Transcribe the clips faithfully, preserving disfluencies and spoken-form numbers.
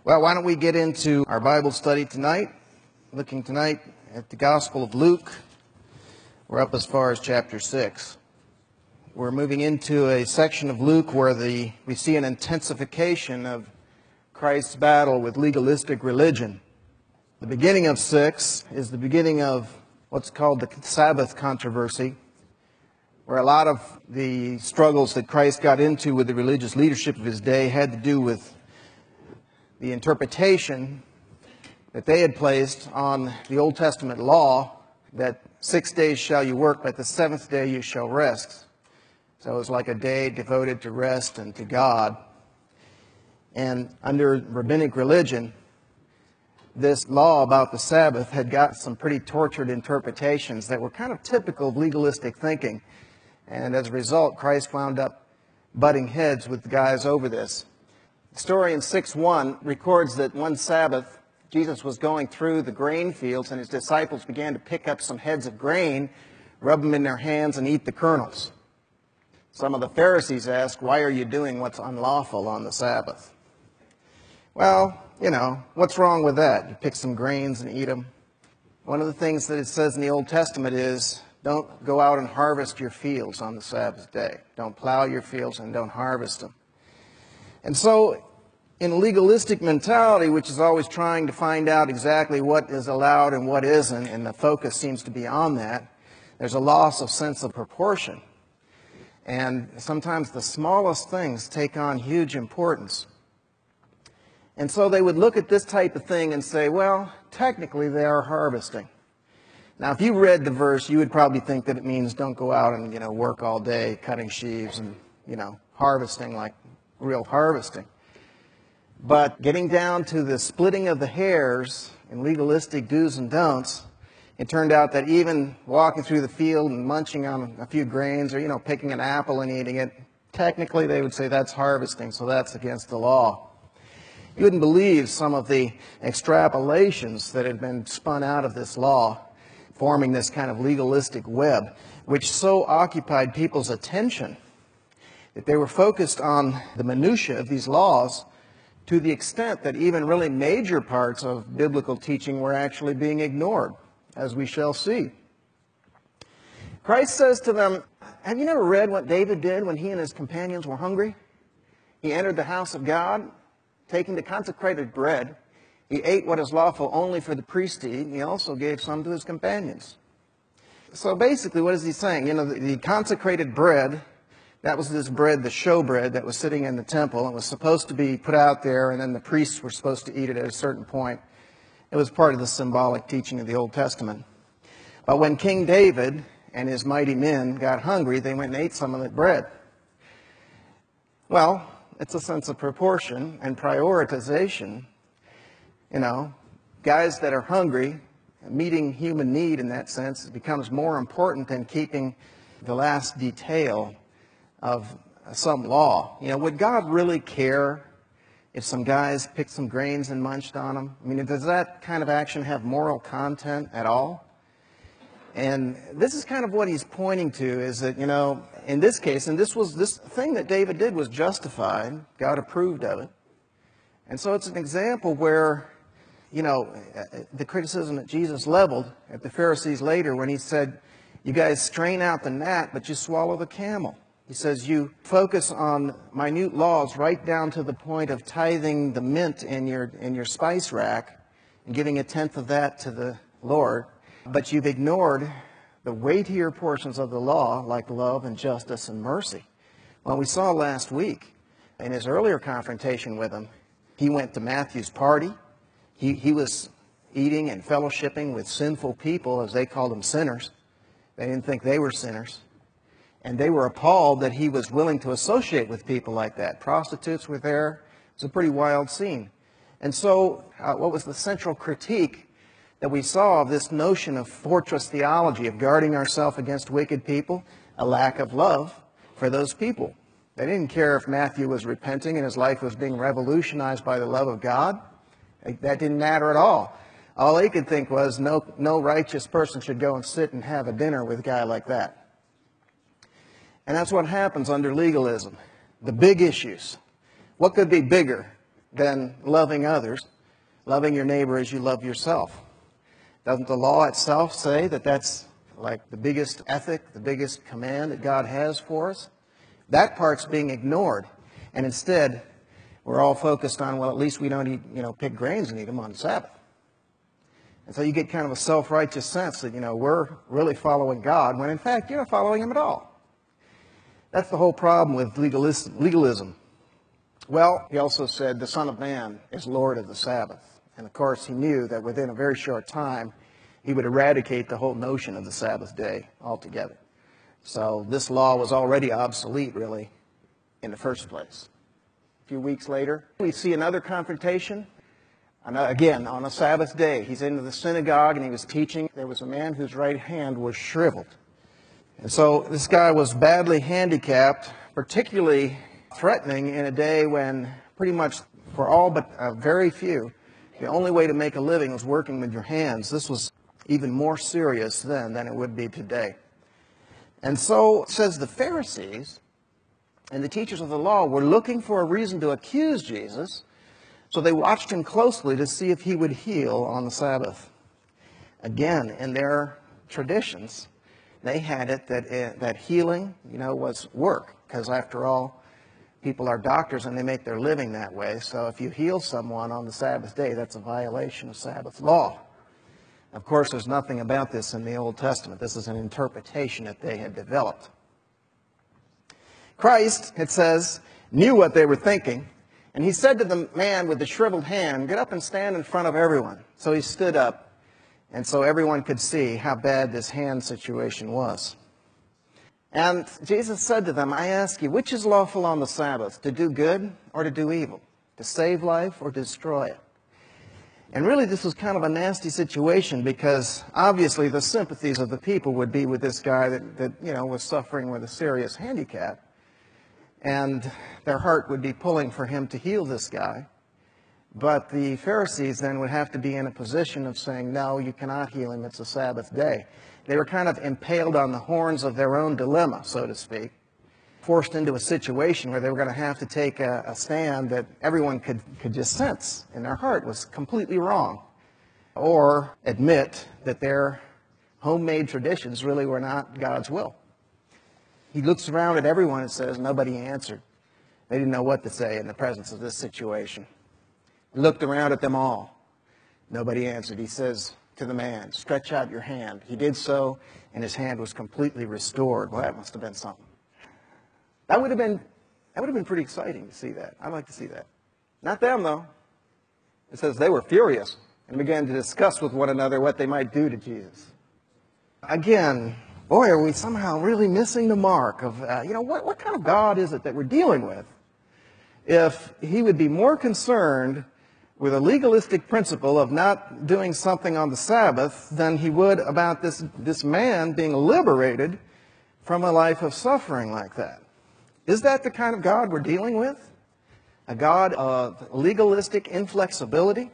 Well, why don't we get into our Bible study tonight? Looking tonight at the Gospel of Luke. We're up as far as chapter six. We're moving into a section of Luke where the we see an intensification of Christ's battle with legalistic religion. The beginning of six is the beginning of what's called the Sabbath controversy, where a lot of the struggles that Christ got into with the religious leadership of his day had to do with the interpretation that they had placed on the Old Testament law that six days shall you work, but the seventh day you shall rest. So it was like a day devoted to rest and to God. And under rabbinic religion, this law about the Sabbath had got some pretty tortured interpretations that were kind of typical of legalistic thinking. And as a result, Christ wound up butting heads with the guys over this. The story in six one records that one Sabbath, Jesus was going through the grain fields and his disciples began to pick up some heads of grain, rub them in their hands, and eat the kernels. Some of the Pharisees asked, "Why are you doing what's unlawful on the Sabbath?" Well, you know, what's wrong with that? You pick some grains and eat them. One of the things that it says in the Old Testament is, don't go out and harvest your fields on the Sabbath day. Don't plow your fields and don't harvest them. And so, in a legalistic mentality, which is always trying to find out exactly what is allowed and what isn't, and the focus seems to be on that, there's a loss of sense of proportion. And sometimes the smallest things take on huge importance. And so they would look at this type of thing and say, well, technically they are harvesting. Now, if you read the verse, you would probably think that it means don't go out and, you know, work all day cutting sheaves and, you know, harvesting like real harvesting. But getting down to the splitting of the hairs and legalistic do's and don'ts, it turned out that even walking through the field and munching on a few grains or, you know, picking an apple and eating it, technically they would say that's harvesting, so that's against the law. You wouldn't believe some of the extrapolations that had been spun out of this law, forming this kind of legalistic web, which so occupied people's attention that they were focused on the minutiae of these laws to the extent that even really major parts of biblical teaching were actually being ignored, as we shall see. Christ says to them, have you never read what David did when he and his companions were hungry? He entered the house of God, taking the consecrated bread. He ate what is lawful only for the priest to eat, and he also gave some to his companions. So basically, what is he saying? You know, the, the consecrated bread, that was this bread, the showbread that was sitting in the temple and was supposed to be put out there, and then the priests were supposed to eat it at a certain point. It was part of the symbolic teaching of the Old Testament. But when King David and his mighty men got hungry, they went and ate some of that bread. Well, it's a sense of proportion and prioritization. You know, guys that are hungry, meeting human need in that sense, becomes more important than keeping the last detail of some law. You know, would God really care if some guys picked some grains and munched on them? I mean, does that kind of action have moral content at all? And this is kind of what he's pointing to, is that, you know, in this case, and this was this thing that David did was justified. God approved of it. And so it's an example where, you know, the criticism that Jesus leveled at the Pharisees later when he said, you guys strain out the gnat, but you swallow the camel. He says, you focus on minute laws right down to the point of tithing the mint in your, in your spice rack and giving a tenth of that to the Lord. But you've ignored the weightier portions of the law, like love and justice and mercy. Well, we saw last week in his earlier confrontation with him, he went to Matthew's party. He, he was eating and fellowshipping with sinful people, as they called them sinners. They didn't think they were sinners. And they were appalled that he was willing to associate with people like that. Prostitutes were there. It was a pretty wild scene. And so uh, what was the central critique that we saw of this notion of fortress theology, of guarding ourselves against wicked people? A lack of love for those people. They didn't care if Matthew was repenting and his life was being revolutionized by the love of God. That didn't matter at all. All they could think was no, no righteous person should go and sit and have a dinner with a guy like that. And that's what happens under legalism. The big issues. What could be bigger than loving others, loving your neighbor as you love yourself. Doesn't the law itself say that that's like the biggest ethic, the biggest command that God has for us? That part's being ignored. And instead, we're all focused on, well, at least we don't eat, you know, pick grains and eat them on the Sabbath. And so you get kind of a self-righteous sense that, you know, we're really following God, when in fact you're not following Him at all. That's the whole problem with legalism. Well, He also said the Son of Man is Lord of the Sabbath. And of course, He knew that within a very short time, He would eradicate the whole notion of the Sabbath day altogether. So this law was already obsolete, really, in the first place. A few weeks later, we see another confrontation. Again, on a Sabbath day, He's into the synagogue and He was teaching. There was a man whose right hand was shriveled. And so this guy was badly handicapped, particularly threatening in a day when pretty much for all but uh, very few, the only way to make a living was working with your hands. This was even more serious then than it would be today. And so it says the Pharisees and the teachers of the law were looking for a reason to accuse Jesus, so they watched Him closely to see if He would heal on the Sabbath. Again, in their traditions, they had it that, uh, that healing, you know, was work, because after all, people are doctors and they make their living that way. So if you heal someone on the Sabbath day, that's a violation of Sabbath law. Of course, there's nothing about this in the Old Testament. This is an interpretation that they had developed. Christ, it says, knew what they were thinking, and He said to the man with the shriveled hand, "Get up and stand in front of everyone." So he stood up, and so everyone could see how bad this hand situation was. And Jesus said to them, "I ask you, which is lawful on the Sabbath, to do good or to do evil, to save life or to destroy it?" And really this was kind of a nasty situation, because obviously the sympathies of the people would be with this guy that, that you know, was suffering with a serious handicap. And their heart would be pulling for Him to heal this guy. But the Pharisees then would have to be in a position of saying, "No, you cannot heal him. It's a Sabbath day." They were kind of impaled on the horns of their own dilemma, so to speak, forced into a situation where they were going to have to take a, a stand that everyone could, could just sense in their heart was completely wrong, or admit that their homemade traditions really were not God's will. He looks around at everyone and says, nobody answered. They didn't know what to say in the presence of this situation. He looked around at them all. Nobody answered. He says to the man, "Stretch out your hand." He did so, and his hand was completely restored. Well, that must have been something. That would have been, that would have been pretty exciting to see that. I'd like to see that. Not them, though. It says they were furious and began to discuss with one another what they might do to Jesus. Again, boy, are we somehow really missing the mark of, uh, you know, what, what kind of God is it that we're dealing with if He would be more concerned with a legalistic principle of not doing something on the Sabbath than He would about this, this man being liberated from a life of suffering like that. Is that the kind of God we're dealing with? A God of legalistic inflexibility?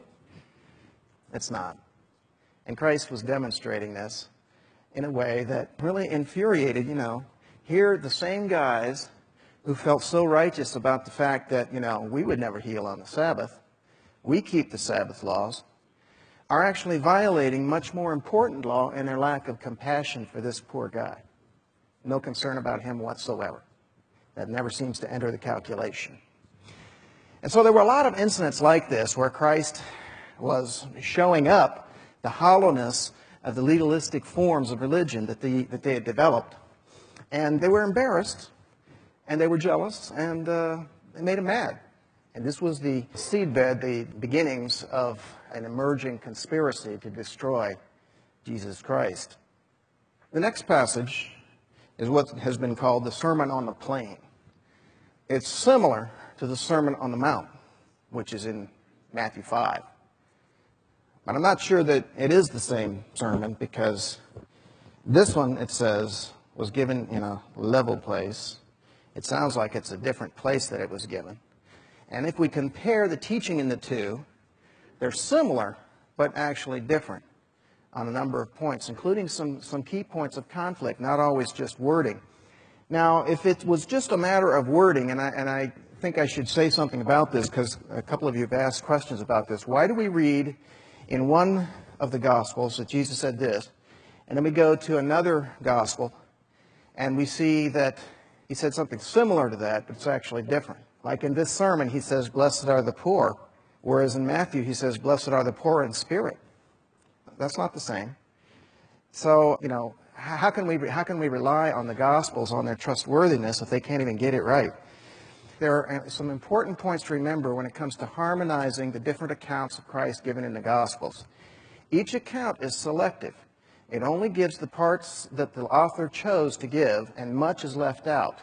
It's not. And Christ was demonstrating this in a way that really infuriated, you know, here the same guys who felt so righteous about the fact that, you know, we would never heal on the Sabbath, we keep the Sabbath laws, are actually violating much more important law in their lack of compassion for this poor guy. No concern about him whatsoever. That never seems to enter the calculation. And so there were a lot of incidents like this where Christ was showing up the hollowness of the legalistic forms of religion that, the, that they had developed. And they were embarrassed, and they were jealous, and uh, they made him mad. And this was the seedbed, the beginnings of an emerging conspiracy to destroy Jesus Christ. The next passage is what has been called the Sermon on the Plain. It's similar to the Sermon on the Mount, which is in Matthew five. But I'm not sure that it is the same sermon, because this one, it says, was given in a level place. It sounds like it's a different place that it was given. And if we compare the teaching in the two, they're similar, but actually different on a number of points, including some, some key points of conflict, not always just wording. Now, if it was just a matter of wording, and I, and I think I should say something about this because a couple of you have asked questions about this. Why do we read in one of the Gospels that Jesus said this, and then we go to another Gospel and we see that he said something similar to that, but it's actually different? Like in this sermon, he says, "Blessed are the poor," whereas in Matthew, he says, "Blessed are the poor in spirit." That's not the same. So, you know, how can we how can we rely on the Gospels, on their trustworthiness, if they can't even get it right? There are some important points to remember when it comes to harmonizing the different accounts of Christ given in the Gospels. Each account is selective. It only gives the parts that the author chose to give, and much is left out.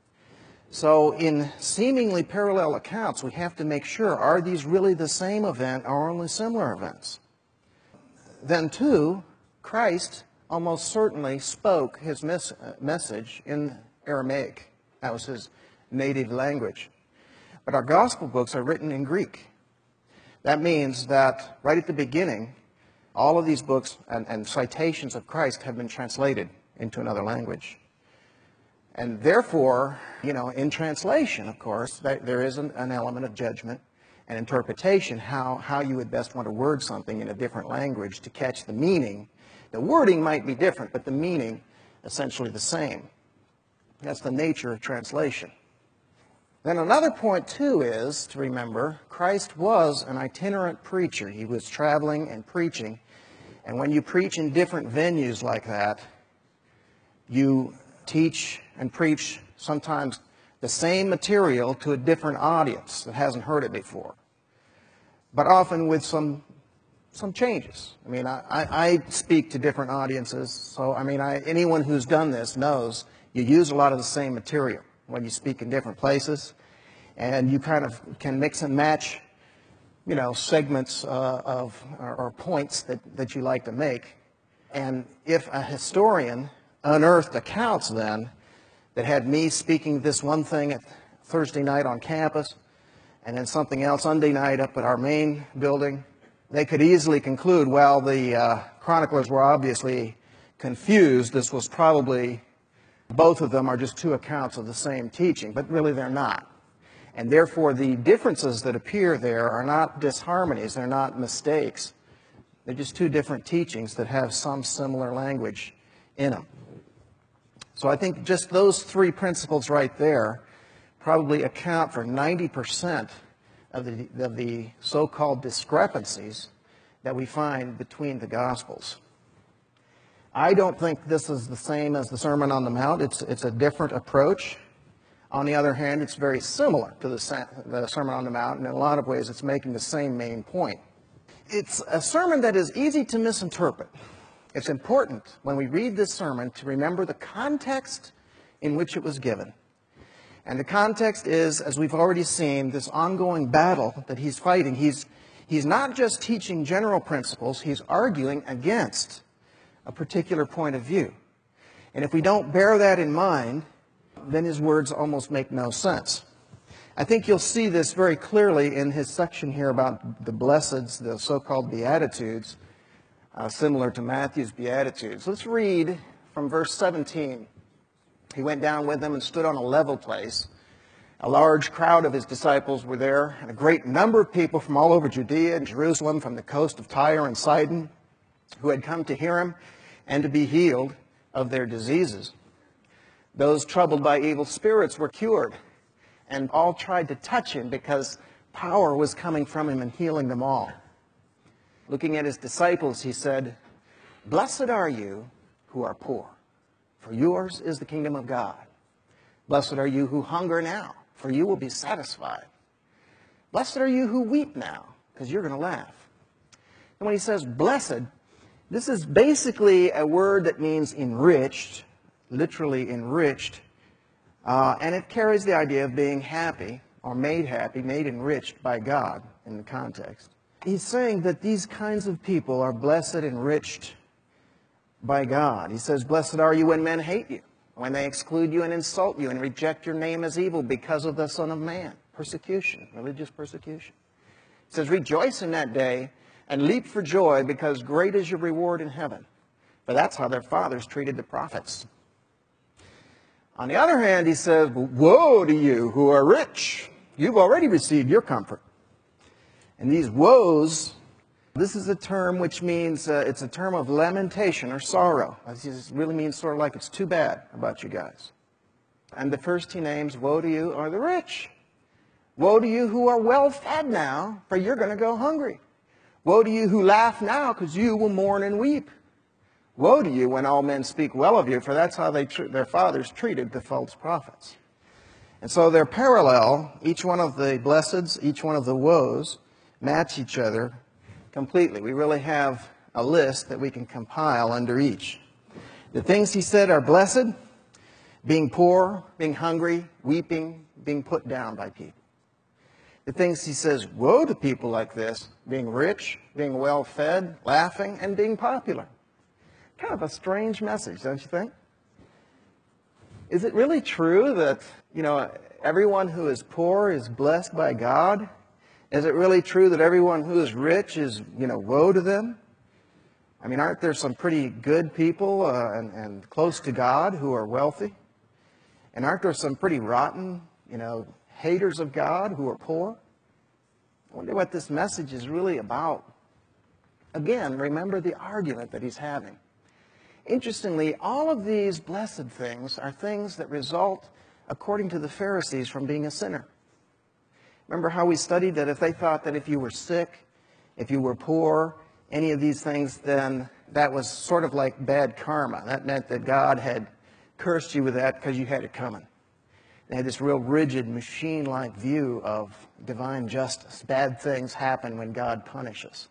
So in seemingly parallel accounts, we have to make sure, are these really the same event or only similar events? Then, too, Christ almost certainly spoke his mes- message in Aramaic. That was his native language. But our gospel books are written in Greek. That means that right at the beginning, all of these books and, and citations of Christ have been translated into another language. And therefore, you know, in translation, of course, there is an, an element of judgment and interpretation, how, how you would best want to word something in a different language to catch the meaning. The wording might be different, but the meaning essentially the same. That's the nature of translation. Then another point, too, is to remember, Christ was an itinerant preacher. He was traveling and preaching. And when you preach in different venues like that, you teach and preach sometimes the same material to a different audience that hasn't heard it before, but often with some some changes. I mean, I, I speak to different audiences, so I mean, I, anyone who's done this knows you use a lot of the same material when you speak in different places, and you kind of can mix and match, you know, segments uh, of or, or points that, that you like to make. And if a historian unearthed accounts then that had me speaking this one thing at Thursday night on campus and then something else Sunday night up at our main building, they could easily conclude, well, the uh, chroniclers were obviously confused. This was probably, both of them are just two accounts of the same teaching, but really they're not. And therefore the differences that appear there are not disharmonies, they're not mistakes. They're just two different teachings that have some similar language in them. So I think just those three principles right there probably account for ninety percent of the, of the so-called discrepancies that we find between the Gospels. I don't think this is the same as the Sermon on the Mount. It's, it's a different approach. On the other hand, it's very similar to the, the Sermon on the Mount, and in a lot of ways it's making the same main point. It's a sermon that is easy to misinterpret. It's important when we read this sermon to remember the context in which it was given. And the context is, as we've already seen, this ongoing battle that he's fighting. He's, he's not just teaching general principles, he's arguing against a particular point of view. And if we don't bear that in mind, then his words almost make no sense. I think you'll see this very clearly in his section here about the blesseds, the so-called Beatitudes, Uh, similar to Matthew's Beatitudes. Let's read from verse seventeen. He went down with them and stood on a level place. A large crowd of his disciples were there, and a great number of people from all over Judea and Jerusalem, from the coast of Tyre and Sidon, who had come to hear him and to be healed of their diseases. Those troubled by evil spirits were cured, and all tried to touch him because power was coming from him and healing them all. Looking at his disciples, he said, "Blessed are you who are poor, for yours is the kingdom of God. Blessed are you who hunger now, for you will be satisfied. Blessed are you who weep now, because you're going to laugh." And when he says blessed, this is basically a word that means enriched, literally enriched, uh, and it carries the idea of being happy or made happy, made enriched by God in the context. He's saying that these kinds of people are blessed, enriched by God. He says, "Blessed are you when men hate you, when they exclude you and insult you and reject your name as evil because of the Son of Man." Persecution, religious persecution. He says, "Rejoice in that day and leap for joy, because great is your reward in heaven. For that's how their fathers treated the prophets." On the other hand, he says, "Woe to you who are rich, You've already received your comfort. And these woes, this is a term which means, uh, it's a term of lamentation or sorrow. It really means sort of like it's too bad about you guys. And the first he names, woe to you are the rich. Woe to you who are well fed now, for you're going to go hungry. Woe to you who laugh now, because you will mourn and weep. Woe to you when all men speak well of you, for that's how they tr- their fathers treated the false prophets. And so they're parallel. Each one of the blesseds, each one of the woes, match each other completely. We really have a list that we can compile under each. The things he said are blessed: being poor, being hungry, weeping, being put down by people. The things he says, woe to people like this: being rich, being well-fed, laughing, and being popular. Kind of a strange message, don't you think? Is it really true that, you know, everyone who is poor is blessed by God? Is it really true that everyone who is rich is, you know, woe to them? I mean, aren't there some pretty good people uh, and, and close to God who are wealthy? And aren't there some pretty rotten, you know, haters of God who are poor? I wonder what this message is really about. Again, remember the argument that he's having. Interestingly, all of these blessed things are things that result, according to the Pharisees, from being a sinner. Remember how we studied that if they thought that if you were sick, if you were poor, any of these things, then that was sort of like bad karma. That meant that God had cursed you with that because you had it coming. They had this real rigid, machine-like view of divine justice. Bad things happen when God punishes.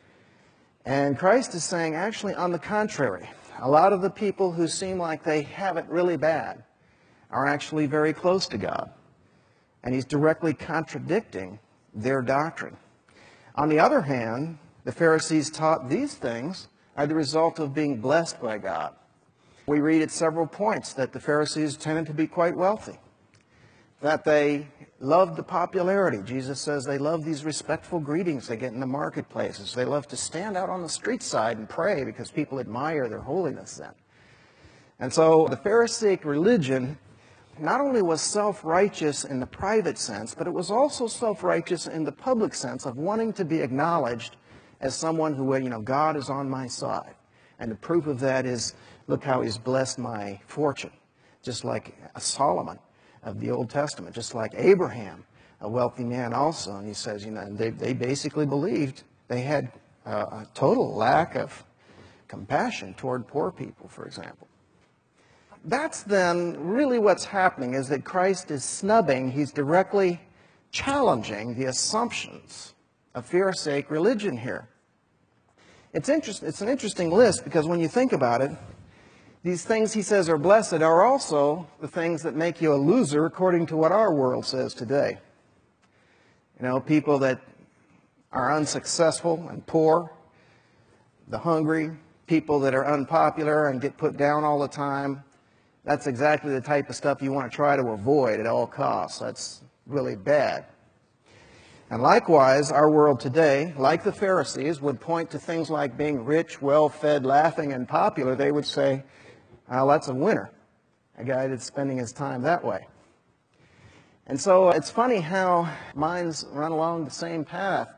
And Christ is saying, actually, on the contrary, a lot of the people who seem like they have it really bad are actually very close to God. And he's directly contradicting their doctrine. On the other hand, the Pharisees taught these things are the result of being blessed by God. We read at several points that the Pharisees tended to be quite wealthy, that they loved the popularity. Jesus says they love these respectful greetings they get in the marketplaces. They love to stand out on the street side and pray because people admire their holiness then. And so the Pharisaic religion not only was self-righteous in the private sense, but it was also self-righteous in the public sense of wanting to be acknowledged as someone who, you know, God is on my side. And the proof of that is, look how he's blessed my fortune. Just like Solomon of the Old Testament, just like Abraham, a wealthy man also. And he says, you know, they, they basically believed they had a, a total lack of compassion toward poor people, for example. That's then really what's happening, is that Christ is snubbing, he's directly challenging the assumptions of Pharisaic religion here. It's, interest, it's an interesting list because when you think about it, these things he says are blessed are also the things that make you a loser according to what our world says today. You know, people that are unsuccessful and poor, the hungry, people that are unpopular and get put down all the time. That's exactly the type of stuff you want to try to avoid at all costs. That's really bad. And likewise, our world today, like the Pharisees, would point to things like being rich, well-fed, laughing, and popular. They would say, well, that's a winner, a guy that's spending his time that way. And so it's funny how minds run along the same path.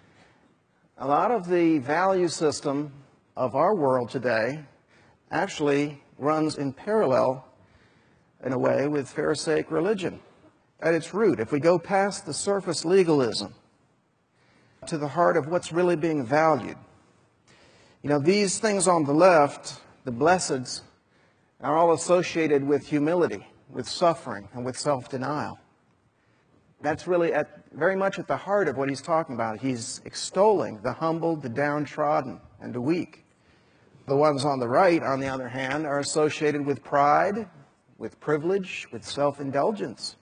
A lot of the value system of our world today actually runs in parallel, in a way, with Pharisaic religion. At its root, if we go past the surface legalism to the heart of what's really being valued, you know, these things on the left, the blesseds, are all associated with humility, with suffering, and with self-denial. That's really at, very much at the heart of what he's talking about. He's extolling the humble, the downtrodden, and the weak. The ones on the right, on the other hand, are associated with pride, with privilege, with self-indulgence.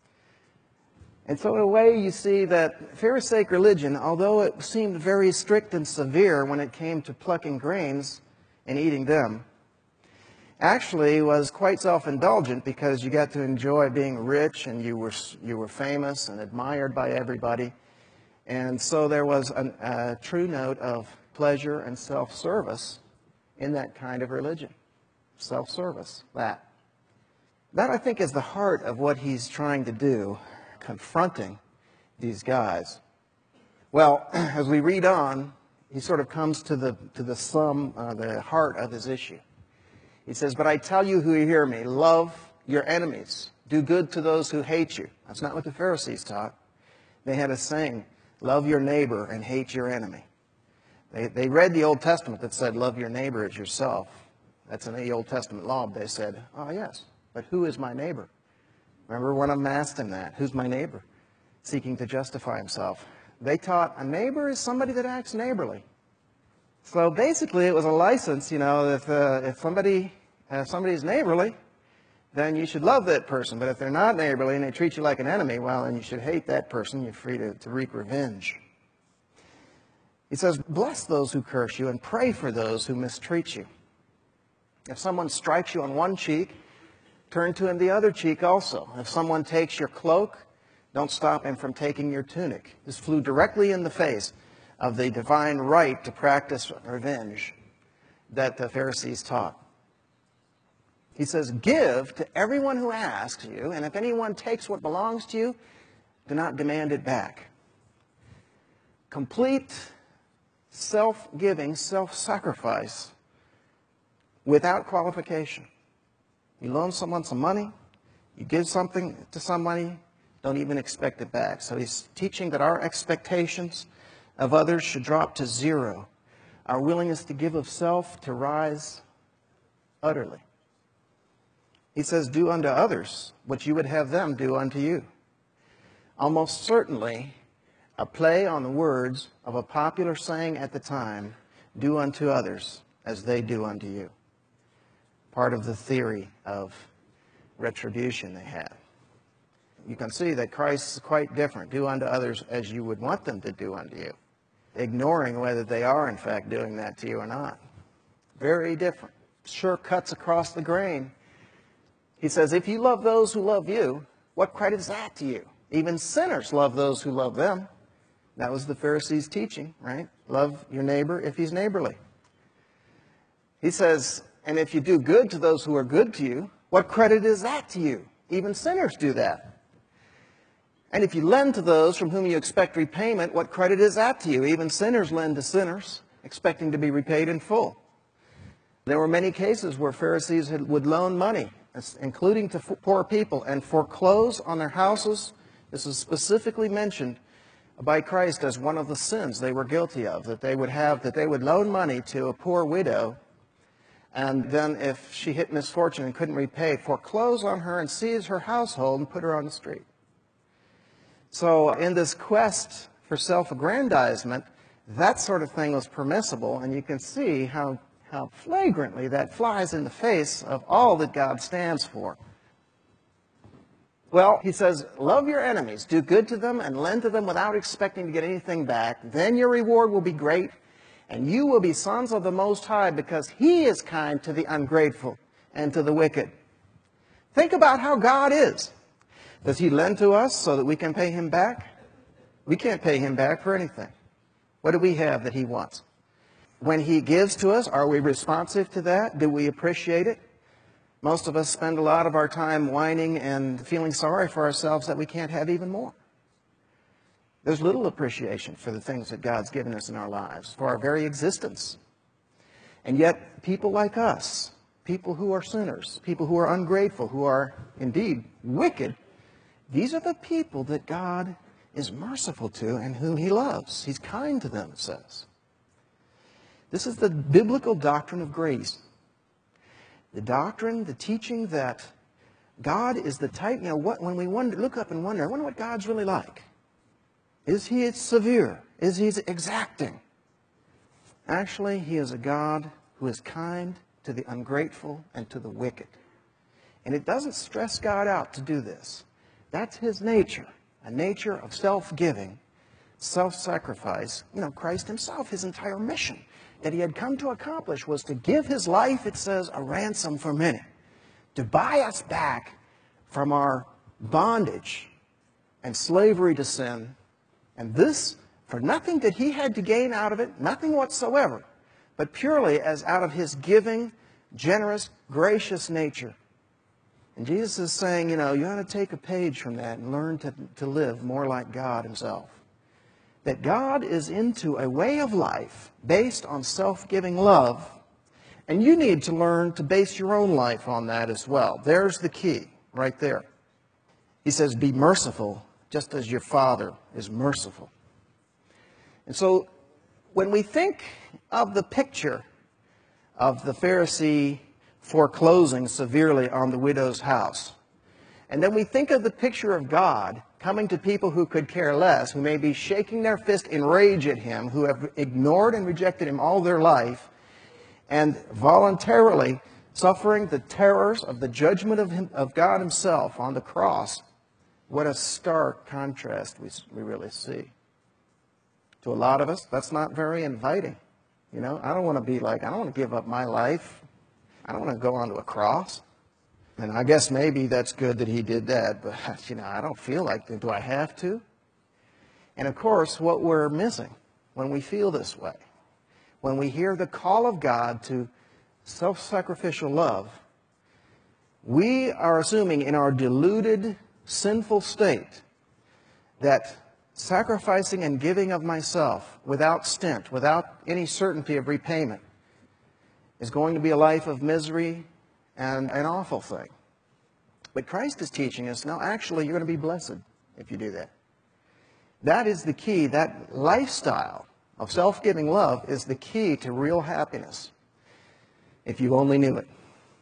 And so in a way you see that Pharisaic religion, although it seemed very strict and severe when it came to plucking grains and eating them, actually was quite self-indulgent because you got to enjoy being rich and you were, you were famous and admired by everybody. And so there was an, a true note of pleasure and self-service in that kind of religion. Self-service, that. That, I think, is the heart of what he's trying to do, confronting these guys. Well, as we read on, he sort of comes to the to the sum, uh, the heart of his issue. He says, "But I tell you who hear me, love your enemies. Do good to those who hate you." That's not what the Pharisees taught. They had a saying, "Love your neighbor and hate your enemy." They, they read the Old Testament that said, "Love your neighbor as yourself." That's in the Old Testament law. They said, "Oh, yes, but who is my neighbor?" Remember one of them asked him that. Who's my neighbor? Seeking to justify himself. They taught a neighbor is somebody that acts neighborly. So basically it was a license, you know, if, uh, if somebody, uh, if somebody's neighborly, then you should love that person. But if they're not neighborly and they treat you like an enemy, well, then you should hate that person. You're free to, to wreak revenge. He says, "Bless those who curse you and pray for those who mistreat you." If someone strikes you on one cheek, turn to him the other cheek also. If someone takes your cloak, don't stop him from taking your tunic. This flew directly in the face of the divine right to practice revenge that the Pharisees taught. He says, "Give to everyone who asks you, and if anyone takes what belongs to you, do not demand it back." Complete self-giving, self-sacrifice without qualification. You loan someone some money, you give something to somebody, don't even expect it back. So he's teaching that our expectations of others should drop to zero. Our willingness to give of self to rise utterly. He says, "Do unto others what you would have them do unto you." Almost certainly a play on the words of a popular saying at the time, "Do unto others as they do unto you." Part of the theory of retribution they had. You can see that Christ is quite different. Do unto others as you would want them to do unto you. Ignoring whether they are in fact doing that to you or not. Very different. Sure cuts across the grain. He says, if you love those who love you, what credit is that to you? Even sinners love those who love them. That was the Pharisees' teaching, right? Love your neighbor if he's neighborly. He says, and if you do good to those who are good to you, what credit is that to you? Even sinners do that. And if you lend to those from whom you expect repayment, what credit is that to you? Even sinners lend to sinners, expecting to be repaid in full. There were many cases where Pharisees had, would loan money, including to poor people, and foreclose on their houses. This is specifically mentioned by Christ as one of the sins they were guilty of, that they would have, that they would loan money to a poor widow, and then if she hit misfortune and couldn't repay, foreclose on her and seize her household and put her on the street. So in this quest for self-aggrandizement, that sort of thing was permissible, and you can see how, how flagrantly that flies in the face of all that God stands for. Well, he says, love your enemies, do good to them, and lend to them without expecting to get anything back. Then your reward will be great, and you will be sons of the Most High, because He is kind to the ungrateful and to the wicked. Think about how God is. Does He lend to us so that we can pay Him back? We can't pay Him back for anything. What do we have that He wants? When He gives to us, are we responsive to that? Do we appreciate it? Most of us spend a lot of our time whining and feeling sorry for ourselves that we can't have even more. There's little appreciation for the things that God's given us in our lives, for our very existence. And yet, people like us, people who are sinners, people who are ungrateful, who are indeed wicked, these are the people that God is merciful to and whom He loves. He's kind to them, it says. This is the biblical doctrine of grace. The doctrine, the teaching that God is the type, you know, what, when we wonder, look up and wonder, I wonder what God's really like. Is He severe? Is He exacting? Actually, He is a God who is kind to the ungrateful and to the wicked. And it doesn't stress God out to do this. That's His nature, a nature of self-giving, self-sacrifice. You know, Christ Himself, His entire mission that He had come to accomplish was to give His life, it says, a ransom for many, to buy us back from our bondage and slavery to sin. And this, for nothing that He had to gain out of it, nothing whatsoever, but purely as out of His giving, generous, gracious nature. And Jesus is saying, you know, you ought to take a page from that and learn to, to live more like God himself. That God is into a way of life based on self-giving love, and you need to learn to base your own life on that as well. There's the key right there. He says, be merciful just as your Father is merciful. And so when we think of the picture of the Pharisee foreclosing severely on the widow's house, and then we think of the picture of God coming to people who could care less, who may be shaking their fist in rage at him, who have ignored and rejected him all their life, and voluntarily suffering the terrors of the judgment of, him, of God himself on the cross, what a stark contrast we, we really see. To a lot of us, that's not very inviting. You know, I don't want to be like, I don't want to give up my life. I don't want to go onto a cross. And I guess maybe that's good that he did that, but, you know, I don't feel like it. Do I have to? And, of course, what we're missing when we feel this way, when we hear the call of God to self-sacrificial love, we are assuming in our deluded, sinful state that sacrificing and giving of myself without stint, without any certainty of repayment, is going to be a life of misery and an awful thing. But Christ is teaching us, no, actually, you're going to be blessed if you do that. That is the key. That lifestyle of self-giving love is the key to real happiness, if you only knew it.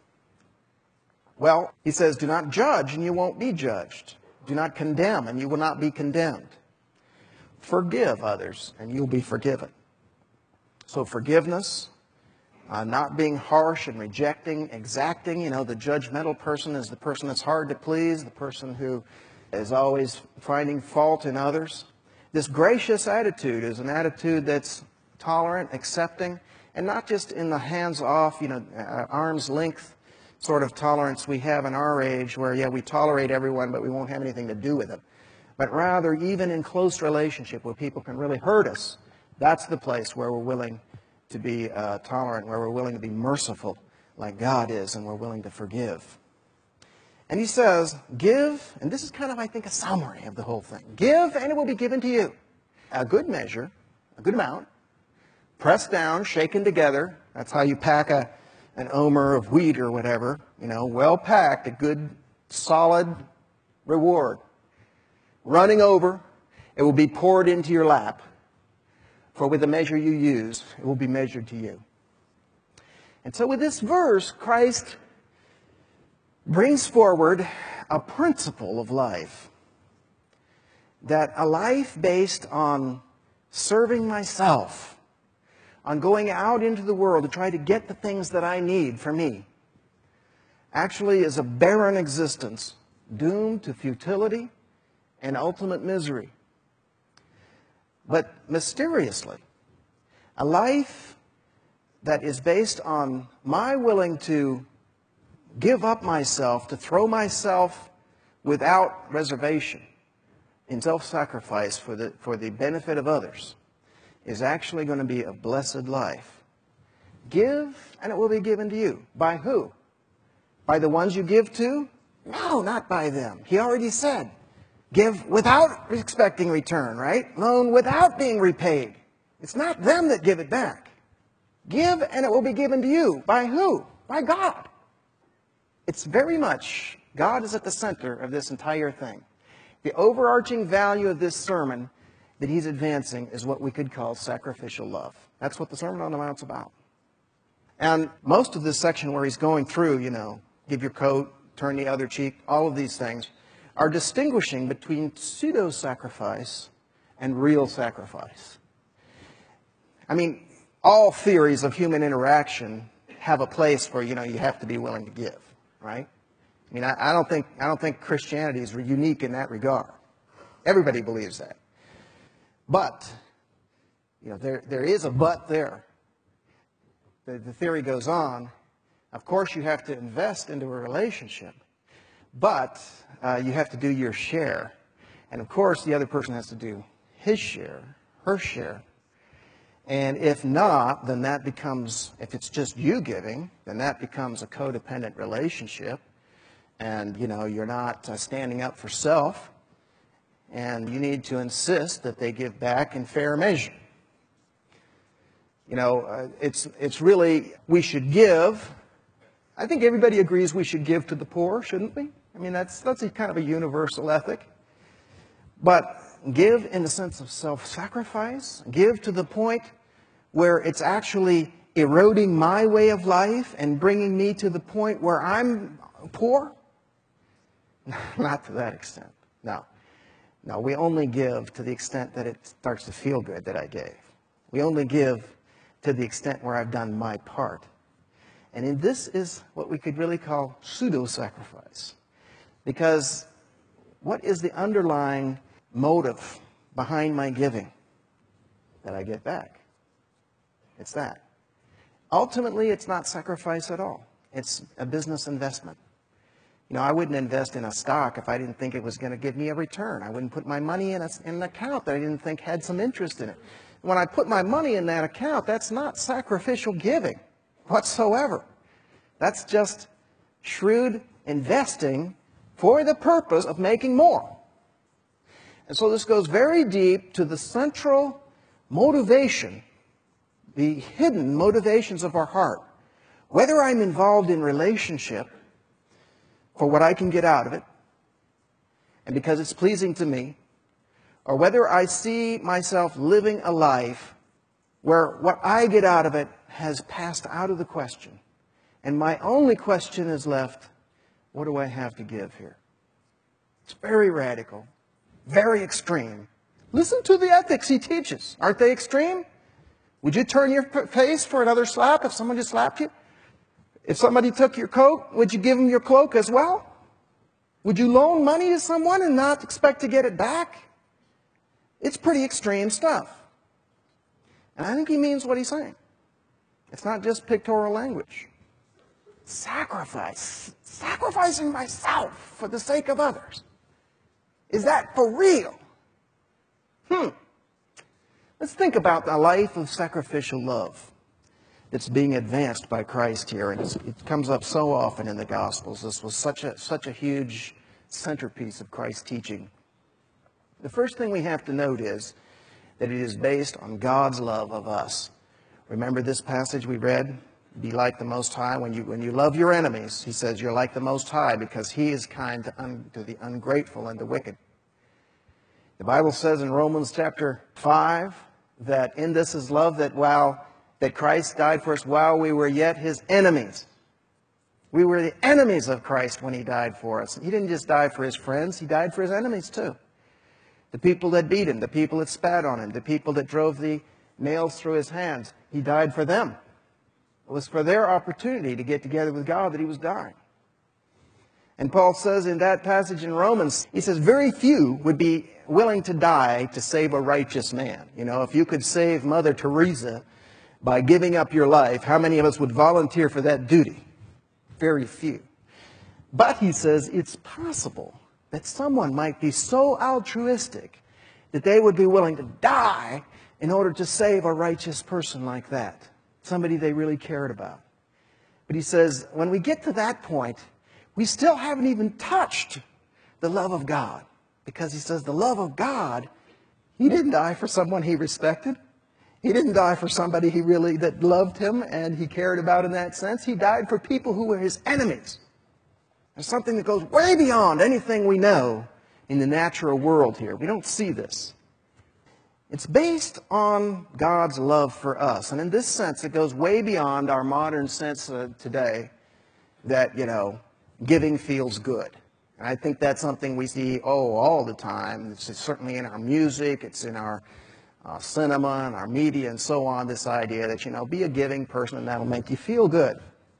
Well, he says, do not judge and you won't be judged. Do not condemn and you will not be condemned. Forgive others and you'll be forgiven. So forgiveness, Uh, not being harsh and rejecting, exacting. You know, the judgmental person is the person that's hard to please, the person who is always finding fault in others. This gracious attitude is an attitude that's tolerant, accepting, and not just in the hands-off, you know, uh, arm's length sort of tolerance we have in our age where, yeah, we tolerate everyone, but we won't have anything to do with them. But rather, even in close relationship where people can really hurt us, that's the place where we're willing to be uh, tolerant, where we're willing to be merciful like God is, and we're willing to forgive. And he says, give, and this is kind of, I think, a summary of the whole thing. Give, and it will be given to you. A good measure, a good amount, pressed down, shaken together. That's how you pack a, an omer of wheat or whatever. You know, well packed, a good, solid reward. Running over, it will be poured into your lap. For with the measure you use, it will be measured to you. And so with this verse, Christ brings forward a principle of life. That a life based on serving myself, on going out into the world to try to get the things that I need for me, actually is a barren existence, doomed to futility and ultimate misery. But mysteriously, a life that is based on my willing to give up myself, to throw myself without reservation in self-sacrifice for the, for the benefit of others, is actually going to be a blessed life. Give, and it will be given to you. By who? By the ones you give to? No, not by them. He already said, give without expecting return, right? Loan without being repaid. It's not them that give it back. Give and it will be given to you. By who? By God. It's very much, God is at the center of this entire thing. The overarching value of this sermon that he's advancing is what we could call sacrificial love. That's what the Sermon on the Mount's about. And most of this section where he's going through, you know, give your coat, turn the other cheek, all of these things, are distinguishing between pseudo-sacrifice and real sacrifice. I mean, all theories of human interaction have a place where, you know, you have to be willing to give, right? I mean, I, I don't think I don't think Christianity is unique in that regard. Everybody believes that. But, you know, there there is a but there. The, the theory goes on. Of course, you have to invest into a relationship. But uh, you have to do your share. And of course, the other person has to do his share, her share. And if not, then that becomes, if it's just you giving, then that becomes a codependent relationship. and, you know, you're not uh, standing up for self, and you need to insist that they give back in fair measure. You know, uh, it's, it's really, we should give. I think everybody agrees we should give to the poor, shouldn't we? I mean, that's, that's a kind of a universal ethic. But give in the sense of self-sacrifice, give to the point where it's actually eroding my way of life and bringing me to the point where I'm poor? Not to that extent, no. No, we only give to the extent that it starts to feel good that I gave. We only give to the extent where I've done my part. And in this is what we could really call pseudo-sacrifice. Because what is the underlying motive behind my giving? That I get back. It's that. Ultimately, it's not sacrifice at all. It's a business investment. You know, I wouldn't invest in a stock if I didn't think it was going to give me a return. I wouldn't put my money in, a, in an account that I didn't think had some interest in it. When I put my money in that account, that's not sacrificial giving whatsoever. That's just shrewd investing for the purpose of making more. And so this goes very deep to the central motivation, the hidden motivations of our heart. Whether I'm involved in relationship for what I can get out of it, and because it's pleasing to me, or whether I see myself living a life where what I get out of it has passed out of the question, and my only question is left, what do I have to give here? It's very radical, very extreme. Listen to the ethics he teaches. Aren't they extreme? Would you turn your face for another slap if someone just slapped you? If somebody took your coat, would you give them your cloak as well? Would you loan money to someone and not expect to get it back? It's pretty extreme stuff. And I think he means what he's saying. It's not just pictorial language. Sacrifice. Sacrificing myself for the sake of others. Is that for real? Hmm. Let's think about the life of sacrificial love that's being advanced by Christ here. And it's, it comes up so often in the Gospels. This was such a, such a huge centerpiece of Christ's teaching. The first thing we have to note is that it is based on God's love of us. Remember this passage we read? Be like the Most High. When you, when you love your enemies, he says you're like the Most High because he is kind to, un, to the ungrateful and the wicked. The Bible says in Romans chapter five that in this is love, that while that Christ died for us while we were yet his enemies. We were the enemies of Christ when he died for us. He didn't just die for his friends, he died for his enemies too. The people that beat him, the people that spat on him, the people that drove the nails through his hands, he died for them. It was for their opportunity to get together with God that he was dying. And Paul says in that passage in Romans, he says, very few would be willing to die to save a righteous man. You know, if you could save Mother Teresa by giving up your life, how many of us would volunteer for that duty? Very few. But he says it's possible that someone might be so altruistic that they would be willing to die in order to save a righteous person like that. Somebody they really cared about. But he says, when we get to that point, we still haven't even touched the love of God. Because he says the love of God, he didn't die for someone he respected. He didn't die for somebody he really that loved him and he cared about in that sense. He died for people who were his enemies. There's something that goes way beyond anything we know in the natural world here. We don't see this. It's based on God's love for us. And in this sense, it goes way beyond our modern sense uh, today that, you know, giving feels good. And I think that's something we see, oh, all the time. It's certainly in our music. It's in our uh, cinema and our media and so on, this idea that, you know, be a giving person and that'll make you feel good.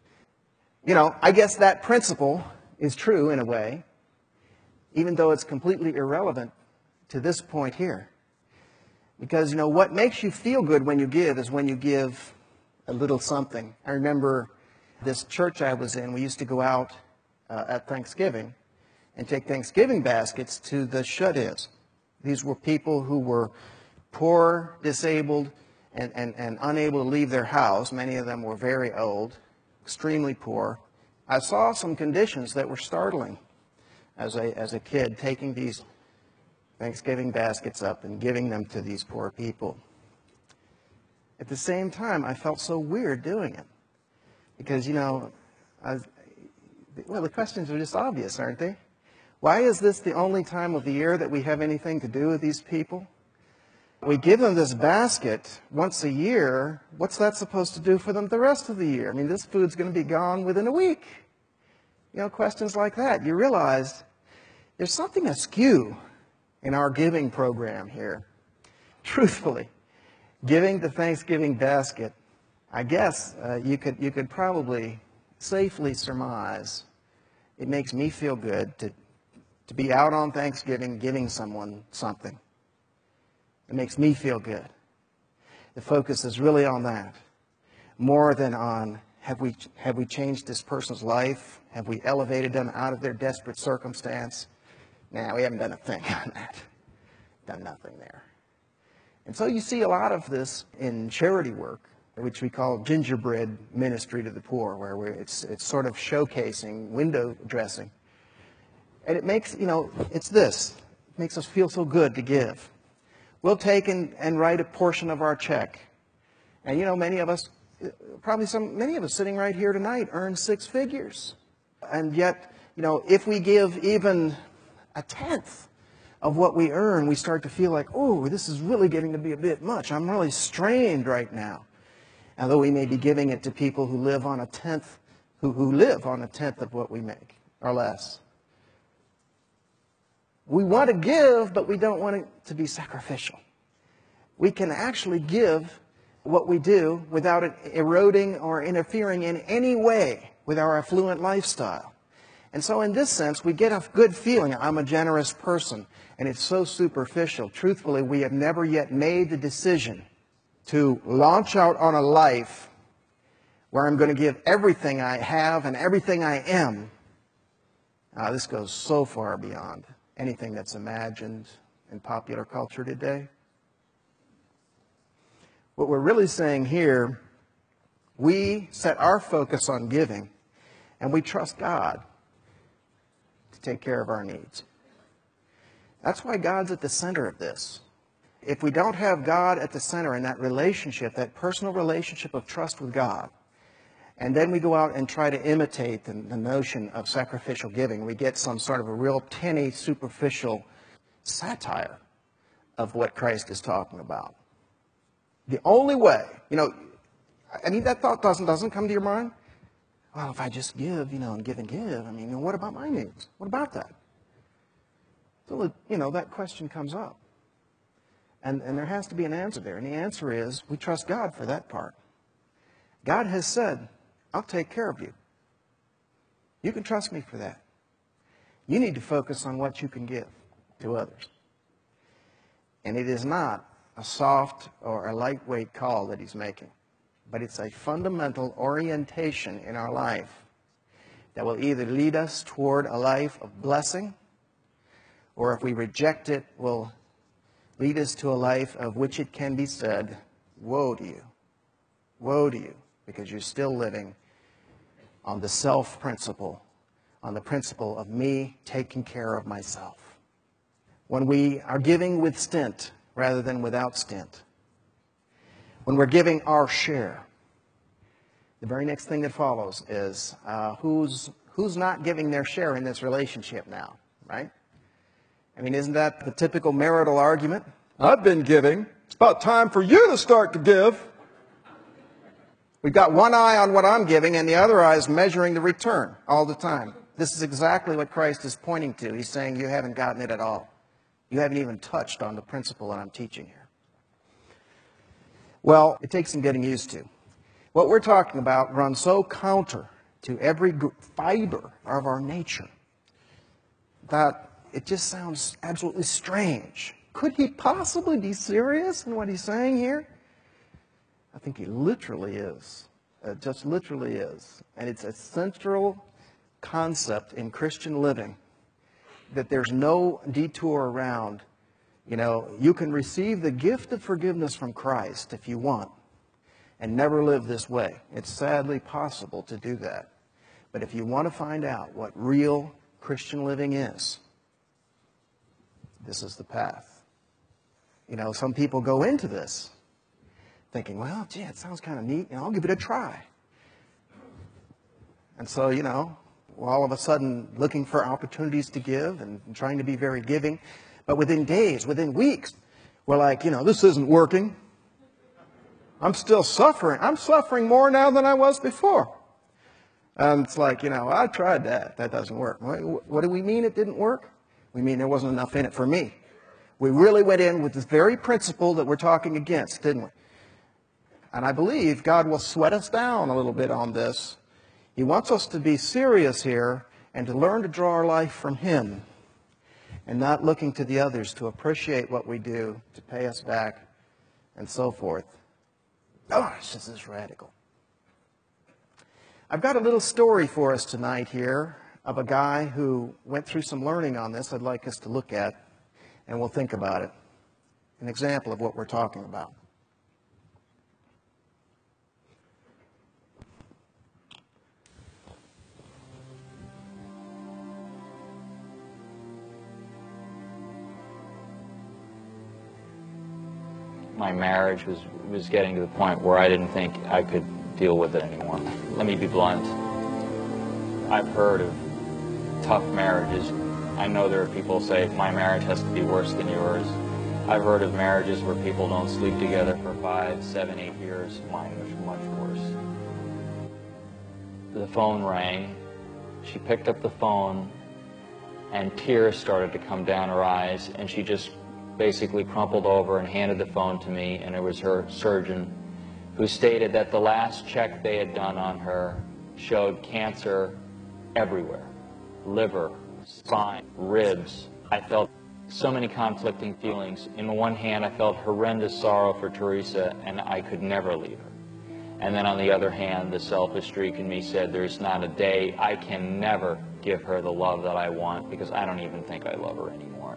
You know, I guess that principle is true in a way, even though it's completely irrelevant to this point here. Because, you know, what makes you feel good when you give is when you give a little something. I remember this church I was in, we used to go out uh, at Thanksgiving and take Thanksgiving baskets to the shut-ins. These were people who were poor, disabled, and, and, and unable to leave their house. Many of them were very old, extremely poor. I saw some conditions that were startling as a, as a kid, taking these Thanksgiving baskets up and giving them to these poor people. At the same time, I felt so weird doing it. Because, you know, I was, well, the questions are just obvious, aren't they? Why is this the only time of the year that we have anything to do with these people? We give them this basket once a year. What's that supposed to do for them the rest of the year? I mean, this food's going to be gone within a week. You know, questions like that. You realize there's something askew in our giving program here. Truthfully, giving the Thanksgiving basket, I guess uh, you could you could probably safely surmise it makes me feel good to, to be out on Thanksgiving giving someone something. It makes me feel good. The focus is really on that, more than on have we have we changed this person's life? Have we elevated them out of their desperate circumstance? Nah, we haven't done a thing on that. Done nothing there. And so you see a lot of this in charity work, which we call gingerbread ministry to the poor, where we're, it's it's sort of showcasing, window dressing. And it makes, you know, it's this. It makes us feel so good to give. We'll take and, and write a portion of our check. And, you know, many of us, probably some, many of us sitting right here tonight earn six figures. And yet, you know, if we give even a tenth of what we earn, we start to feel like, oh, this is really getting to be a bit much. I'm really strained right now. Although we may be giving it to people who live on a tenth, who, who live on a tenth of what we make, or less. We want to give, but we don't want it to be sacrificial. We can actually give what we do without it eroding or interfering in any way with our affluent lifestyle. And so in this sense, we get a good feeling, I'm a generous person, and it's so superficial. Truthfully, we have never yet made the decision to launch out on a life where I'm going to give everything I have and everything I am. Uh, this goes so far beyond anything that's imagined in popular culture today. What we're really saying here, we set our focus on giving, and we trust God to take care of our needs. That's why God's at the center of this. If we don't have God at the center in that relationship, that personal relationship of trust with God, and then we go out and try to imitate the, the notion of sacrificial giving, we get some sort of a real tinny, superficial satire of what Christ is talking about. The only way, you know, I mean, that thought doesn't, doesn't come to your mind? Well, if I just give, you know, and give and give, I mean, what about my needs? What about that? So, you know, that question comes up. And, and there has to be an answer there. And the answer is, we trust God for that part. God has said, I'll take care of you. You can trust me for that. You need to focus on what you can give to others. And it is not a soft or a lightweight call that he's making, but it's a fundamental orientation in our life that will either lead us toward a life of blessing, or if we reject it, will lead us to a life of which it can be said, woe to you, woe to you, because you're still living on the self principle, on the principle of me taking care of myself. When we are giving with stint rather than without stint, when we're giving our share, the very next thing that follows is uh, who's who's not giving their share in this relationship now, right? I mean, isn't that the typical marital argument? I've been giving. It's about time for you to start to give. We've got one eye on what I'm giving and the other eye is measuring the return all the time. This is exactly what Christ is pointing to. He's saying you haven't gotten it at all. You haven't even touched on the principle that I'm teaching here. Well, it takes some getting used to. What we're talking about runs so counter to every fiber of our nature that it just sounds absolutely strange. Could he possibly be serious in what he's saying here? I think he literally is. It just literally is. And it's a central concept in Christian living that there's no detour around. You know, you can receive the gift of forgiveness from Christ if you want and never live this way. It's sadly possible to do that. But if you want to find out what real Christian living is, this is the path. You know, some people go into this thinking, well, gee, it sounds kind of neat, and I'll give it a try. And so, you know, we're all of a sudden looking for opportunities to give and trying to be very giving. But within days, within weeks, we're like, you know, this isn't working. I'm still suffering. I'm suffering more now than I was before. And it's like, you know, I tried that. That doesn't work. What do we mean it didn't work? We mean there wasn't enough in it for me. We really went in with this very principle that we're talking against, didn't we? And I believe God will sweat us down a little bit on this. He wants us to be serious here and to learn to draw our life from Him and not looking to the others to appreciate what we do, to pay us back, and so forth. Gosh, this is radical. I've got a little story for us tonight here of a guy who went through some learning on this I'd like us to look at, and we'll think about it. An example of what we're talking about. My marriage was, was getting to the point where I didn't think I could deal with it anymore. Let me be blunt. I've heard of tough marriages. I know there are people who say my marriage has to be worse than yours. I've heard of marriages where people don't sleep together for five, seven, eight years. Mine was much worse. The phone rang. She picked up the phone, and tears started to come down her eyes, and she just basically crumpled over and handed the phone to me, and it was her surgeon who stated that the last check they had done on her showed cancer everywhere. Liver, spine, ribs. I felt so many conflicting feelings. In the one hand, I felt horrendous sorrow for Teresa, and I could never leave her. And then on the other hand, the selfish streak in me said, there's not a day I can never give her the love that I want, because I don't even think I love her anymore.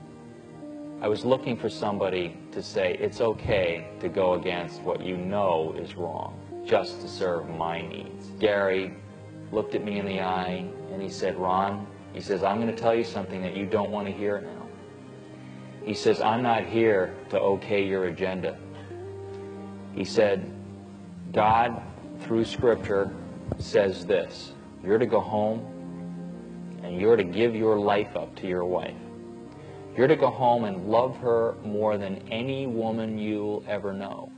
I was looking for somebody to say it's okay to go against what you know is wrong, just to serve my needs. Gary looked at me in the eye and he said, Ron, he says, I'm going to tell you something that you don't want to hear now. He says, I'm not here to okay your agenda. He said, God, through Scripture, says this: you're to go home and you're to give your life up to your wife. You're to go home and love her more than any woman you'll ever know.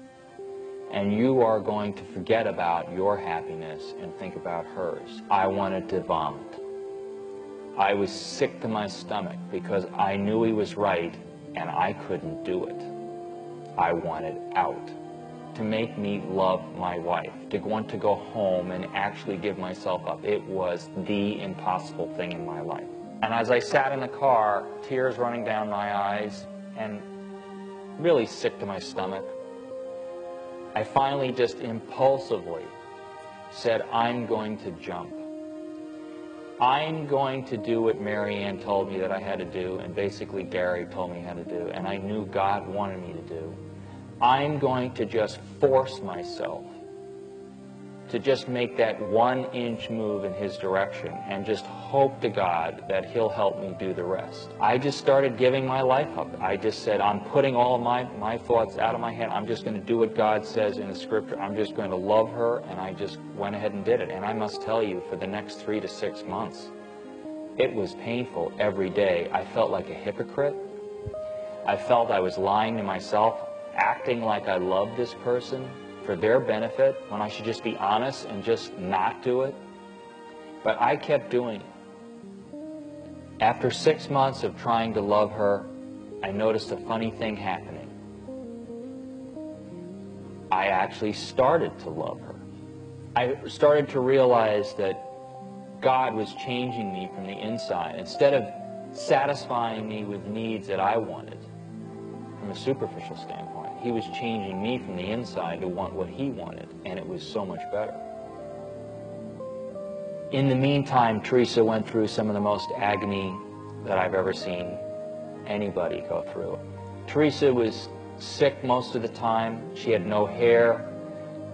And you are going to forget about your happiness and think about hers. I wanted to vomit. I was sick to my stomach because I knew he was right and I couldn't do it. I wanted out. To make me love my wife, to want to go home and actually give myself up. It was the impossible thing in my life. And as I sat in the car, tears running down my eyes and really sick to my stomach, I finally just impulsively said, I'm going to jump. I'm going to do what Mary Ann told me that I had to do, and basically Gary told me how to do, and I knew God wanted me to do. I'm going to just force myself to just make that one inch move in his direction and just hope to God that he'll help me do the rest. I just started giving my life up. I just said, I'm putting all of my, my thoughts out of my head. I'm just going to do what God says in the Scripture. I'm just going to love her, and I just went ahead and did it. And I must tell you, for the next three to six months, it was painful every day. I felt like a hypocrite. I felt I was lying to myself, acting like I loved this person for their benefit when I should just be honest and just not do it. But I kept doing it. After six months of trying to love her, I noticed a funny thing happening. I actually started to love her. I started to realize that God was changing me from the inside. Instead of satisfying me with needs that I wanted from a superficial standpoint, he was changing me from the inside to want what he wanted, and it was so much better. In the meantime, Teresa went through some of the most agony that I've ever seen anybody go through. Teresa was sick most of the time. She had no hair.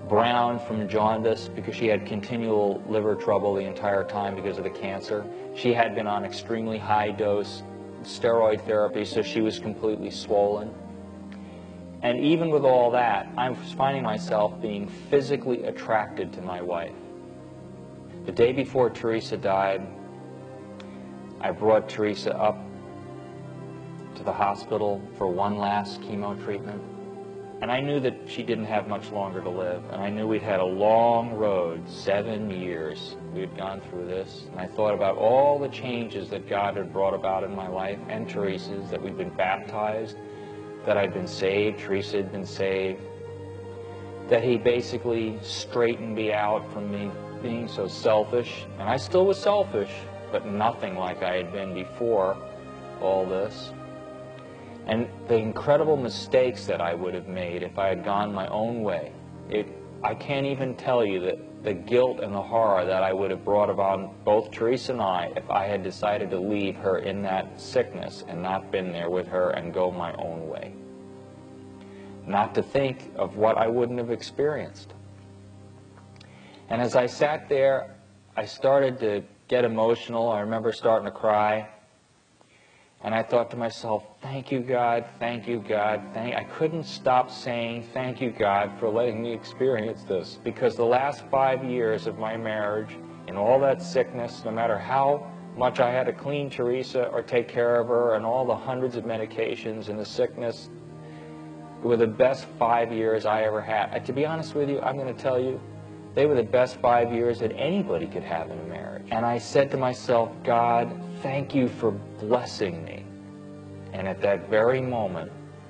brown from jaundice because she had continual liver trouble the entire time because of the cancer. She had been on extremely high dose steroid therapy, so she was completely swollen. And even with all that, I was finding myself being physically attracted to my wife. The day before Teresa died, I brought Teresa up to the hospital for one last chemo treatment. And I knew that she didn't have much longer to live. And I knew we'd had a long road, seven years we had gone through this. And I thought about all the changes that God had brought about in my life and Teresa's, that we'd been baptized, that I'd been saved, Teresa had been saved, that he basically straightened me out from me being so selfish. And I still was selfish, but nothing like I had been before all this. And the incredible mistakes that I would have made if I had gone my own way. It, I can't even tell you that the guilt and the horror that I would have brought about both Teresa and I if I had decided to leave her in that sickness and not been there with her and go my own way. Not to think of what I wouldn't have experienced. And as I sat there, I started to get emotional. I remember starting to cry. And I thought to myself, thank you, God, thank you, God, thank I couldn't stop saying thank you, God, for letting me experience this. Because the last five years of my marriage, and all that sickness, no matter how much I had to clean Teresa or take care of her, and all the hundreds of medications and the sickness, were the best five years I ever had. And to be honest with you, I'm going to tell you, they were the best five years that anybody could have in a marriage. And I said to myself, God, thank you for blessing me. And at that very moment,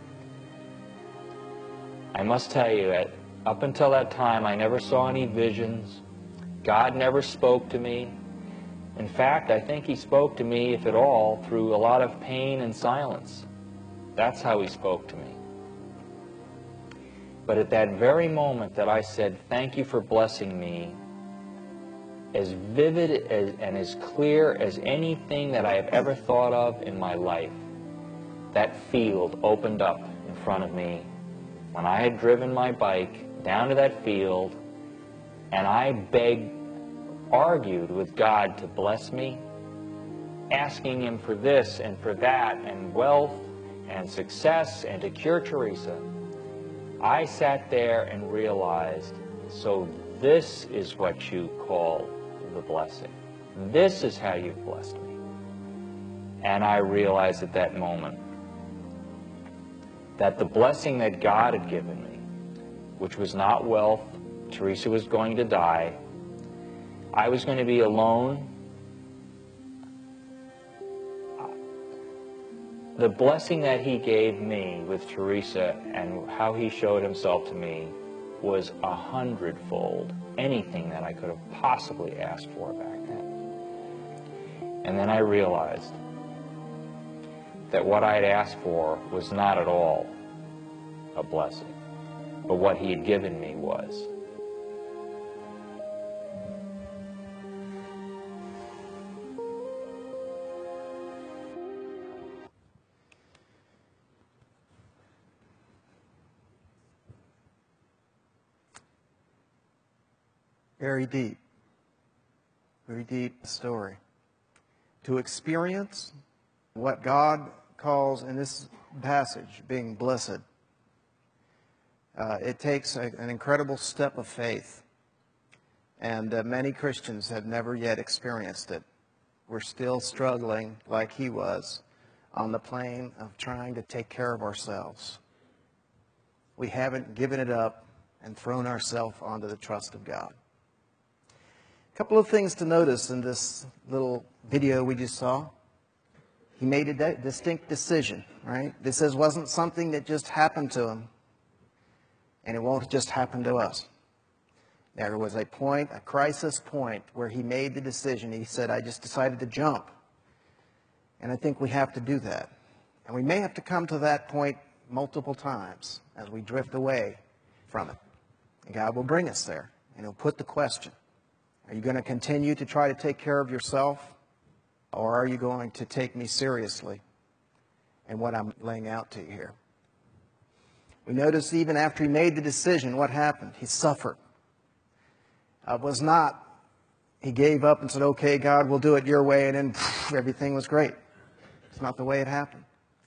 I must tell you that up until that time, I never saw any visions. God never spoke to me. In fact, I think he spoke to me, if at all, through a lot of pain and silence. That's how he spoke to me. But at that very moment that I said, thank you for blessing me, as vivid as, and as clear as anything that I have ever thought of in my life, that field opened up in front of me when I had driven my bike down to that field, and I begged, argued with God to bless me, asking him for this and for that, and wealth and success, and to cure Teresa. I sat there and realized, so this is what you call the blessing. This is how you've blessed me. And I realized at that moment that the blessing that God had given me, which was not wealth, Teresa was going to die, I was going to be alone. The blessing that he gave me with Teresa and how he showed himself to me was a hundredfold anything that I could have possibly asked for back then. And then I realized that what I had asked for was not at all a blessing, but what he had given me was. Very deep, very deep story. To experience what God calls in this passage being blessed, uh, it takes a, an incredible step of faith. And uh, many Christians have never yet experienced it. We're still struggling, like he was, on the plane of trying to take care of ourselves. We haven't given it up and thrown ourselves onto the trust of God. A couple of things to notice in this little video we just saw. He made a de- distinct decision, right? This is, wasn't something that just happened to him, and it won't just happen to us. There was a point, a crisis point, where he made the decision. He said, I just decided to jump. And I think we have to do that. And we may have to come to that point multiple times as we drift away from it. And God will bring us there, and he'll put the question. Are you going to continue to try to take care of yourself, or are you going to take me seriously and what I'm laying out to you here? We notice even after he made the decision, what happened? He suffered. uh, was not, he gave up and said, okay, God, we'll do it your way, and then pff, everything was great. It's not the way it happened.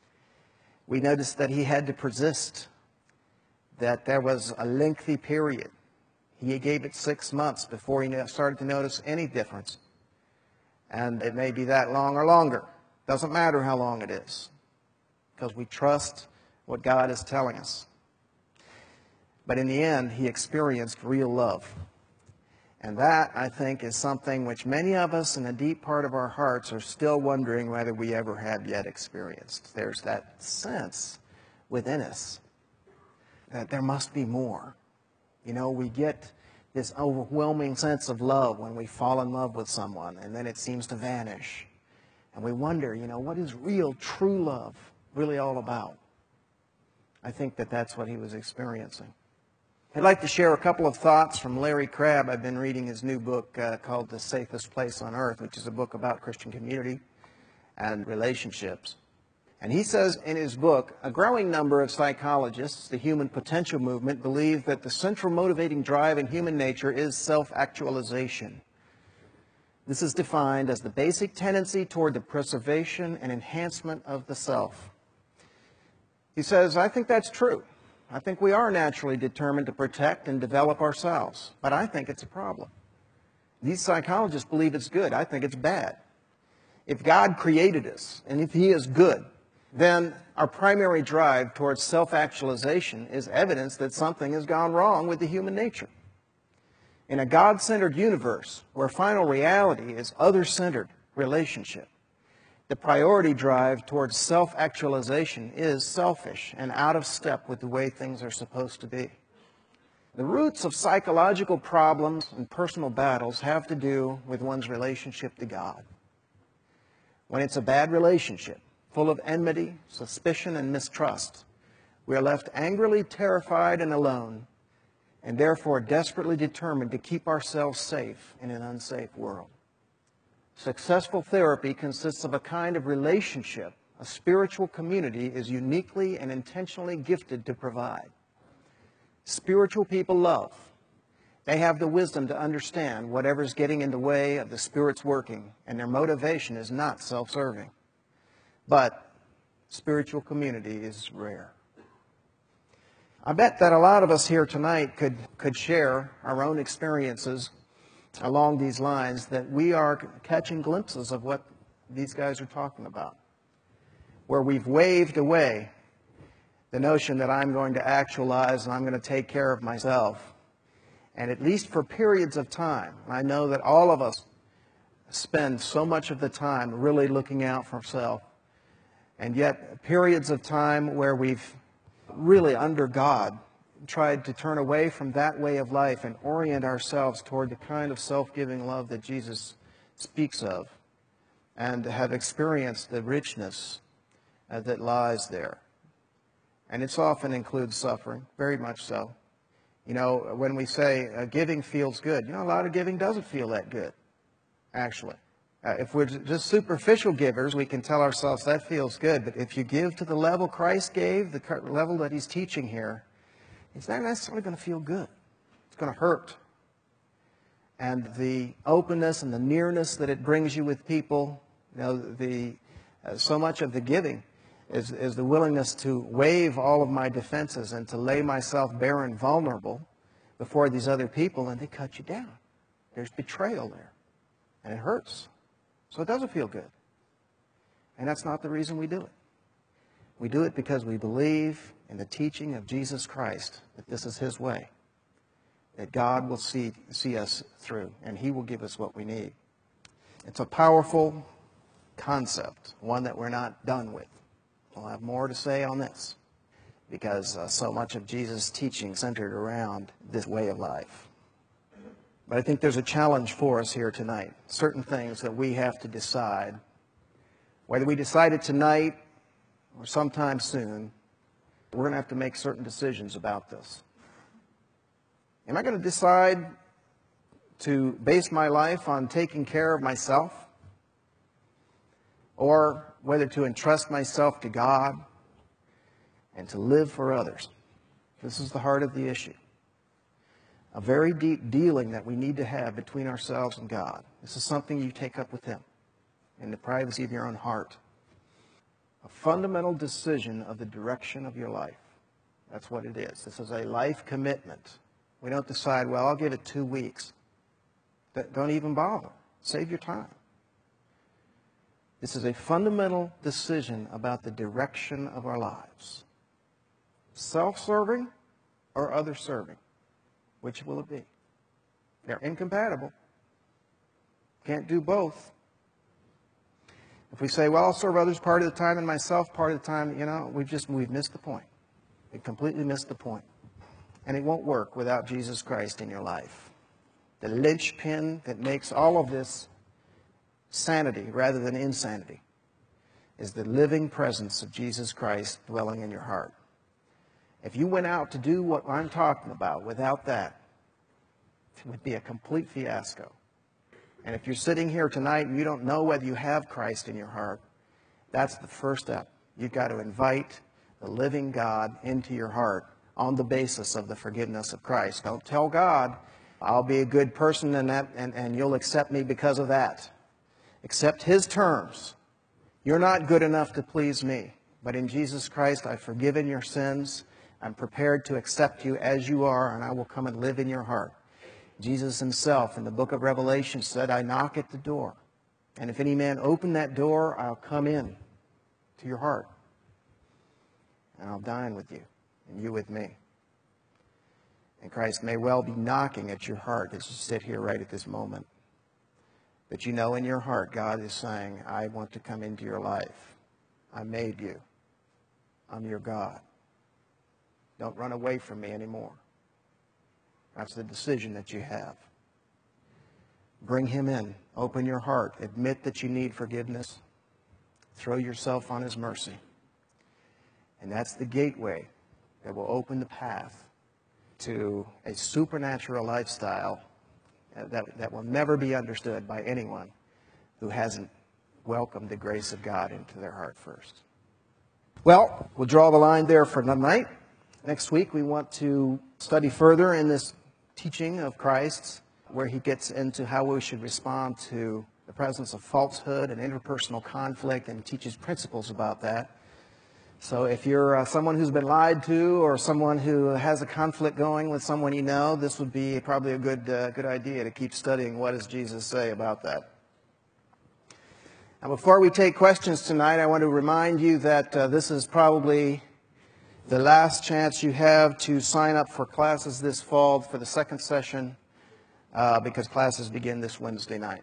We noticed that he had to persist, that there was a lengthy period. He gave it six months before he started to notice any difference. And it may be that long or longer. Doesn't matter how long it is, because we trust what God is telling us. But in the end, he experienced real love. And that, I think, is something which many of us in a deep part of our hearts are still wondering whether we ever have yet experienced. There's that sense within us that there must be more. You know, we get this overwhelming sense of love when we fall in love with someone, and then it seems to vanish. And we wonder, you know, what is real, true love really all about? I think that that's what he was experiencing. I'd like to share a couple of thoughts from Larry Crabb. I've been reading his new book uh, called The Safest Place on Earth, which is a book about Christian community and relationships. And he says in his book, a growing number of psychologists, the human potential movement, believe that the central motivating drive in human nature is self-actualization. This is defined as the basic tendency toward the preservation and enhancement of the self. He says, I think that's true. I think we are naturally determined to protect and develop ourselves, but I think it's a problem. These psychologists believe it's good. I think it's bad. If God created us, and if he is good, then our primary drive towards self-actualization is evidence that something has gone wrong with the human nature. In a God-centered universe, where final reality is other-centered relationship, the priority drive towards self-actualization is selfish and out of step with the way things are supposed to be. The roots of psychological problems and personal battles have to do with one's relationship to God. When it's a bad relationship, full of enmity, suspicion, and mistrust, we are left angrily terrified and alone, and therefore desperately determined to keep ourselves safe in an unsafe world. Successful therapy consists of a kind of relationship a spiritual community is uniquely and intentionally gifted to provide. Spiritual people love. They have the wisdom to understand whatever's getting in the way of the Spirit's working, and their motivation is not self-serving. But spiritual community is rare. I bet that a lot of us here tonight could, could share our own experiences along these lines, that we are catching glimpses of what these guys are talking about, where we've waved away the notion that I'm going to actualize and I'm going to take care of myself. And at least for periods of time, I know that all of us spend so much of the time really looking out for self, and yet periods of time where we've really, under God, tried to turn away from that way of life and orient ourselves toward the kind of self-giving love that Jesus speaks of, and have experienced the richness uh, that lies there. And it's often includes suffering, very much so. You know, when we say uh, giving feels good, you know, a lot of giving doesn't feel that good, actually. Uh, if we're just superficial givers, we can tell ourselves that feels good. But if you give to the level Christ gave, the level that he's teaching here, it's not necessarily going to feel good. It's going to hurt. And the openness and the nearness that it brings you with people, you know, the uh, so much of the giving is, is the willingness to waive all of my defenses and to lay myself bare and vulnerable before these other people, and they cut you down. There's betrayal there. And it hurts. So it doesn't feel good. And that's not the reason we do it. We do it because we believe in the teaching of Jesus Christ, that this is his way, that God will see, see us through, and he will give us what we need. It's a powerful concept, one that we're not done with. We'll have more to say on this, because uh, so much of Jesus' teaching centered around this way of life. But I think there's a challenge for us here tonight, certain things that we have to decide. Whether we decide it tonight or sometime soon, we're going to have to make certain decisions about this. Am I going to decide to base my life on taking care of myself, or whether to entrust myself to God and to live for others? This is the heart of the issue. a very deep dealing that we need to have between ourselves and God. This is something you take up with Him in the privacy of your own heart. A fundamental decision of the direction of your life. That's what it is. This is a life commitment. We don't decide, well, I'll give it two weeks. Don't even bother. Save your time. This is a fundamental decision about the direction of our lives. Self-serving or other-serving? Which will it be? They're incompatible. Can't do both. If we say, well, I'll serve others part of the time and myself part of the time, you know, we've just we've missed the point. We've completely missed the point. And it won't work without Jesus Christ in your life. The linchpin that makes all of this sanity rather than insanity is the living presence of Jesus Christ dwelling in your heart. If you went out to do what I'm talking about without that, it would be a complete fiasco. And if you're sitting here tonight and you don't know whether you have Christ in your heart, that's the first step. You've got to invite the living God into your heart on the basis of the forgiveness of Christ. Don't tell God, I'll be a good person and, that, and, and you'll accept me because of that. Accept His terms. You're not good enough to please me. But in Jesus Christ, I've forgiven your sins. I'm prepared to accept you as you are, and I will come and live in your heart. Jesus Himself in the book of Revelation said, I knock at the door. And if any man open that door, I'll come in to your heart. And I'll dine with you, and you with me. And Christ may well be knocking at your heart as you sit here right at this moment. But you know in your heart, God is saying, I want to come into your life. I made you. I'm your God. Don't run away from me anymore. That's the decision that you have. Bring Him in. Open your heart. Admit that you need forgiveness. Throw yourself on His mercy. And that's the gateway that will open the path to a supernatural lifestyle that, that will never be understood by anyone who hasn't welcomed the grace of God into their heart first. Well, we'll draw the line there for tonight. Next week we want to study further in this teaching of Christ's, where He gets into how we should respond to the presence of falsehood and interpersonal conflict, and teaches principles about that. So if you're uh, someone who's been lied to, or someone who has a conflict going with someone you know, this would be probably a good uh, good idea to keep studying what does Jesus say about that. Now, before we take questions tonight, I want to remind you that uh, this is probably the last chance you have to sign up for classes this fall for the second session, uh, because classes begin this Wednesday night.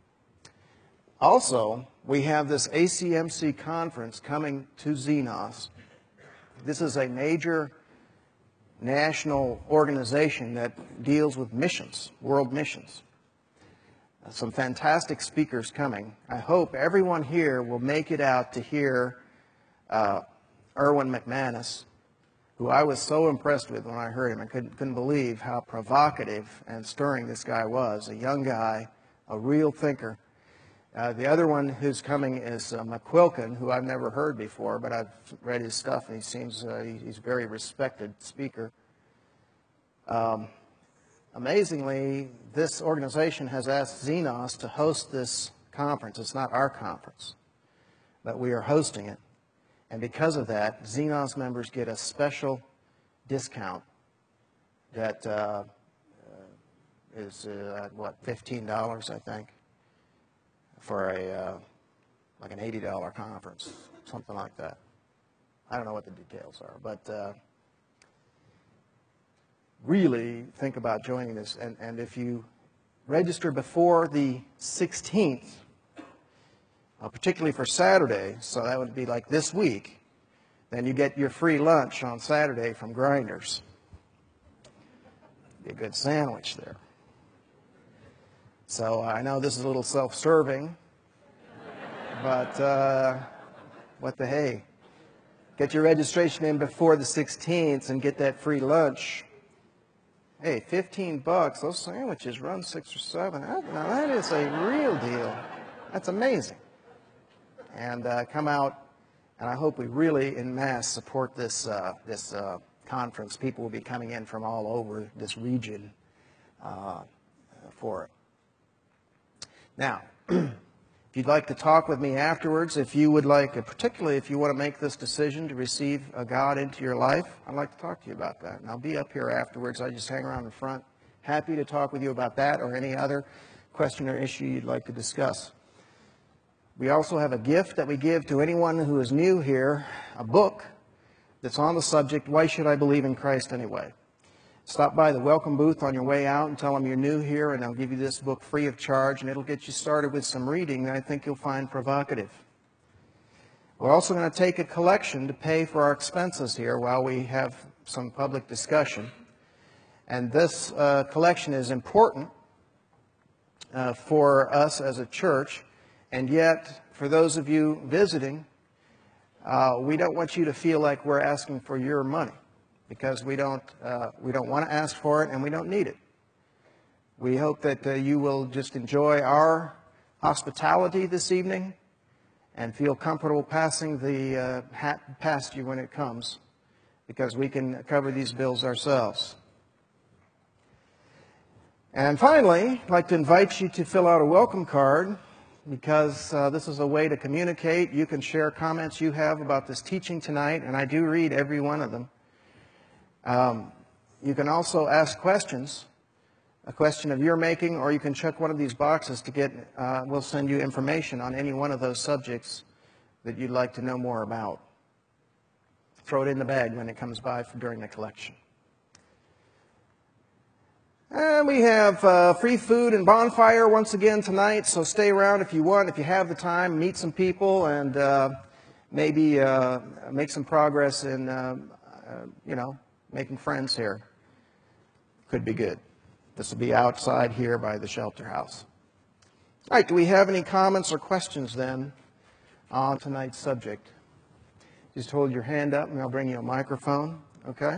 Also, we have this A C M C conference coming to Xenos. This is a major national organization that deals with missions, world missions. Some fantastic speakers coming. I hope everyone here will make it out to hear uh, Erwin McManus, who I was so impressed with when I heard him. I couldn't, couldn't believe how provocative and stirring this guy was. A young guy, a real thinker. Uh, the other one who's coming is uh, McQuilkin, who I've never heard before, but I've read his stuff, and he seems uh, he's a very respected speaker. Um, amazingly, this organization has asked Xenos to host this conference. It's not our conference, but we are hosting it. And because of that, Xenos members get a special discount that uh, is, uh, what, fifteen dollars, I think, for a uh, like an eighty dollar conference, something like that. I don't know what the details are, but uh, really think about joining this. And, and if you register before the sixteenth, uh, particularly for Saturday, so that would be like this week, then you get your free lunch on Saturday from Grinders. Be a good sandwich there. So I know this is a little self-serving, but uh, what the hey. Get your registration in before the sixteenth and get that free lunch. Hey, fifteen bucks, those sandwiches run six or seven. Now that is a real deal. That's amazing. And uh, come out, and I hope we really en masse support this, uh, this uh, conference. People will be coming in from all over this region. uh, for it. Now, if you'd like to talk with me afterwards, if you would like, particularly if you want to make this decision to receive a God into your life, I'd like to talk to you about that. And I'll be up here afterwards. I just hang around in front. Happy to talk with you about that or any other question or issue you'd like to discuss. We also have a gift that we give to anyone who is new here, a book that's on the subject, Why Should I Believe in Christ Anyway? Stop by the welcome booth on your way out and tell them you're new here, and they'll give you this book free of charge, and it'll get you started with some reading that I think you'll find provocative. We're also going to take a collection to pay for our expenses here while we have some public discussion. And this uh, collection is important uh, for us as a church, and yet for those of you visiting, uh, we don't want you to feel like we're asking for your money, because we don't, uh, we don't want to ask for it and we don't need it. We hope that uh, you will just enjoy our hospitality this evening and feel comfortable passing the uh, hat past you when it comes, because we can cover these bills ourselves. And finally, I'd like to invite you to fill out a welcome card, because uh, this is a way to communicate. You can share comments you have about this teaching tonight, and I do read every one of them. Um, you can also ask questions, a question of your making, or you can check one of these boxes to get, uh, we'll send you information on any one of those subjects that you'd like to know more about. Throw it in the bag when it comes by for, during the collection. And we have uh, free food and bonfire once again tonight, so stay around if you want, if you have the time, meet some people, and uh, maybe uh, make some progress in, uh, uh, you know, making friends here. Could be good. This will be outside here by the shelter house. All right, do we have any comments or questions then on tonight's subject? Just hold your hand up and I'll bring you a microphone, okay?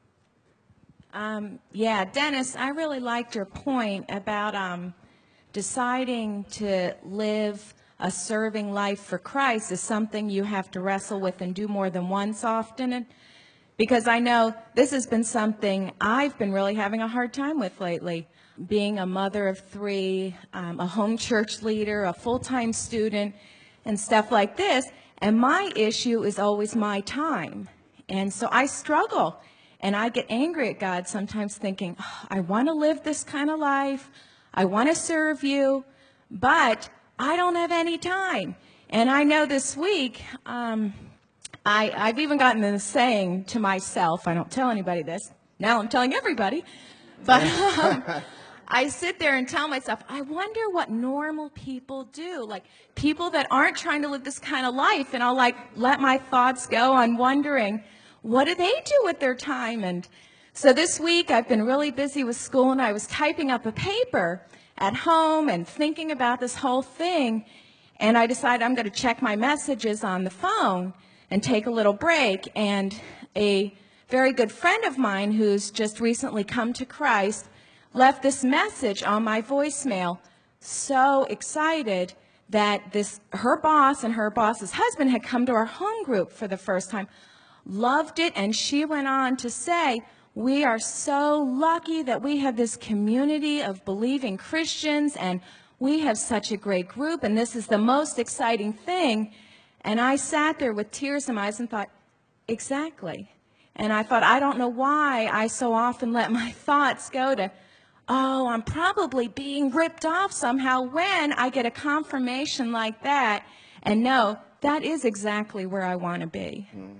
Um, yeah, Dennis, I really liked your point about um, deciding to live a serving life for Christ is something you have to wrestle with and do more than once often. And because I know this has been something I've been really having a hard time with lately. Being a mother of three, um, a home church leader, a full-time student, and stuff like this. And my issue is always my time. And so I struggle. And I get angry at God sometimes thinking, oh, I want to live this kind of life. I want to serve you. But I don't have any time. And I know this week... Um, I, I've even gotten this saying to myself, I don't tell anybody this, now I'm telling everybody, but um, I sit there and tell myself, I wonder what normal people do, like people that aren't trying to live this kind of life, and I'll like let my thoughts go on wondering, what do they do with their time? And so this week I've been really busy with school, and I was typing up a paper at home and thinking about this whole thing, and I decided I'm going to check my messages on the phone and take a little break. And a very good friend of mine who's just recently come to Christ left this message on my voicemail, so excited that this her boss and her boss's husband had come to our home group for the first time, loved it, and she went on to say, we are so lucky that we have this community of believing Christians, and we have such a great group, and this is the most exciting thing. And I sat there with tears in my eyes and thought, exactly. And I thought, I don't know why I so often let my thoughts go to, oh, I'm probably being ripped off somehow, when I get a confirmation like that. And no, that is exactly where I want to be. Mm.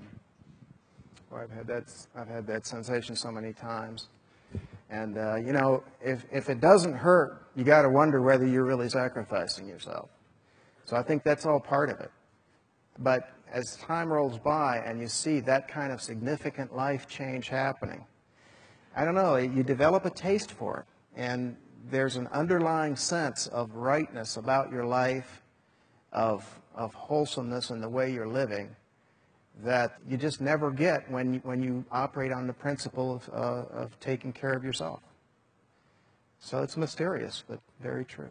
Well, I've had that, I've had that sensation so many times. And, uh, you know, if, if it doesn't hurt, you got to wonder whether you're really sacrificing yourself. So I think that's all part of it. But as time rolls by and you see that kind of significant life change happening, I don't know, you develop a taste for it. And there's an underlying sense of rightness about your life, of, of wholesomeness in the way you're living, that you just never get when you, when you operate on the principle of, uh, of taking care of yourself. So it's mysterious, but very true.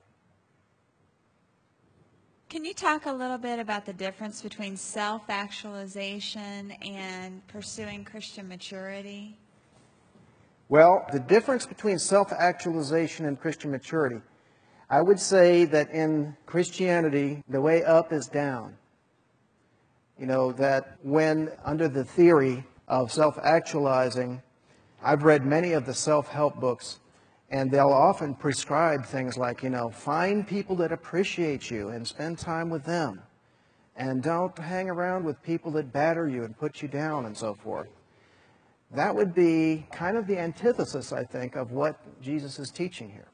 Can you talk a little bit about the difference between self-actualization and pursuing Christian maturity? Well, the difference between self-actualization and Christian maturity, I would say that in Christianity, the way up is down. You know, that when under the theory of self-actualizing, I've read many of the self-help books, and they'll often prescribe things like, you know, find people that appreciate you and spend time with them. And don't hang around with people that batter you and put you down and so forth. That would be kind of the antithesis, I think, of what Jesus is teaching here.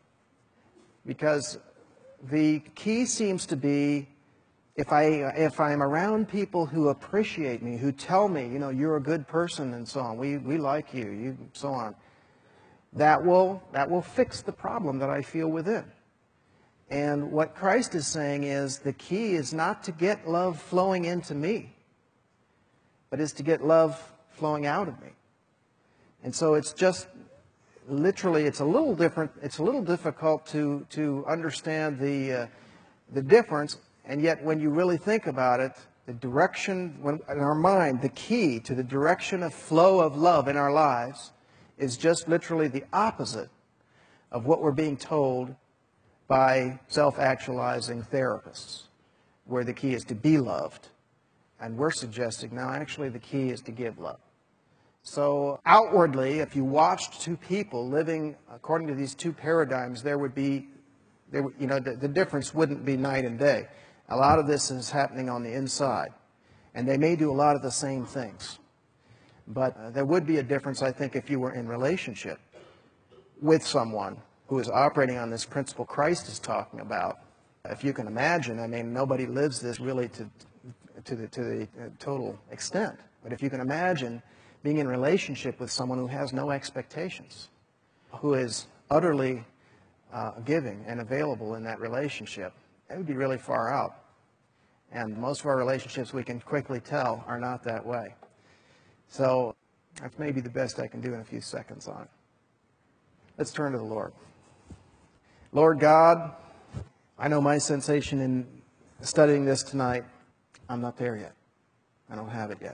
Because the key seems to be, if, I, if I'm around people who appreciate me, who tell me, you know, you're a good person and so on, we, we like you, you, so on, that will, that will fix the problem that I feel within. And what Christ is saying is the key is not to get love flowing into me, but is to get love flowing out of me. And so it's just, literally, it's a little different, it's a little difficult to, to understand the, uh, the difference, and yet when you really think about it, the direction, when, in our mind, the key to the direction of flow of love in our lives is just literally the opposite of what we're being told by self-actualizing therapists, where the key is to be loved. And we're suggesting now actually the key is to give love. So outwardly, if you watched two people living according to these two paradigms, there would be, there, you know, the, the difference wouldn't be night and day. A lot of this is happening on the inside, and they may do a lot of the same things. But uh, there would be a difference, I think, if you were in relationship with someone who is operating on this principle Christ is talking about. If you can imagine, I mean, nobody lives this really to, to the, to the total extent. But if you can imagine being in relationship with someone who has no expectations, who is utterly uh, giving and available in that relationship, it would be really far out. And most of our relationships, we can quickly tell, are not that way. So that's maybe the best I can do in a few seconds on it. Let's turn to the Lord. Lord God, I know my sensation in studying this tonight, I'm not there yet. I don't have it yet.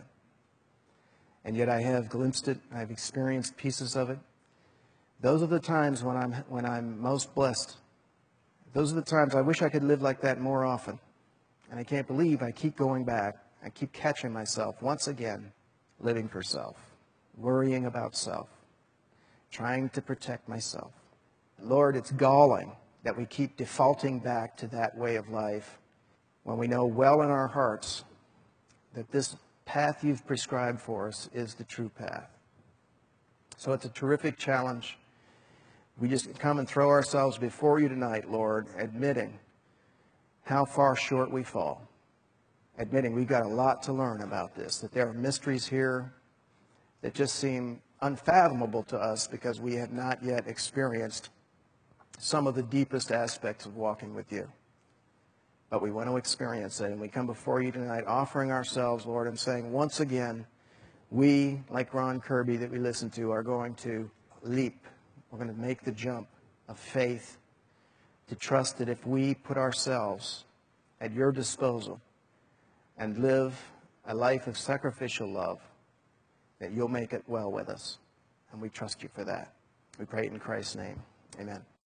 And yet I have glimpsed it. I've experienced pieces of it. Those are the times when I'm, when I'm most blessed. Those are the times I wish I could live like that more often. And I can't believe I keep going back. I keep catching myself once again living for self, worrying about self, trying to protect myself. Lord, it's galling that we keep defaulting back to that way of life when we know well in our hearts that this path you've prescribed for us is the true path. So it's a terrific challenge. We just come and throw ourselves before you tonight, Lord, admitting how far short we fall, admitting we've got a lot to learn about this, that there are mysteries here that just seem unfathomable to us because we have not yet experienced some of the deepest aspects of walking with you. But we want to experience it, and we come before you tonight offering ourselves, Lord, and saying once again, we, like Ron Kirby that we listened to, are going to leap. We're going to make the jump of faith to trust that if we put ourselves at your disposal and live a life of sacrificial love, that you'll make it well with us. And we trust you for that. We pray it in Christ's name. Amen.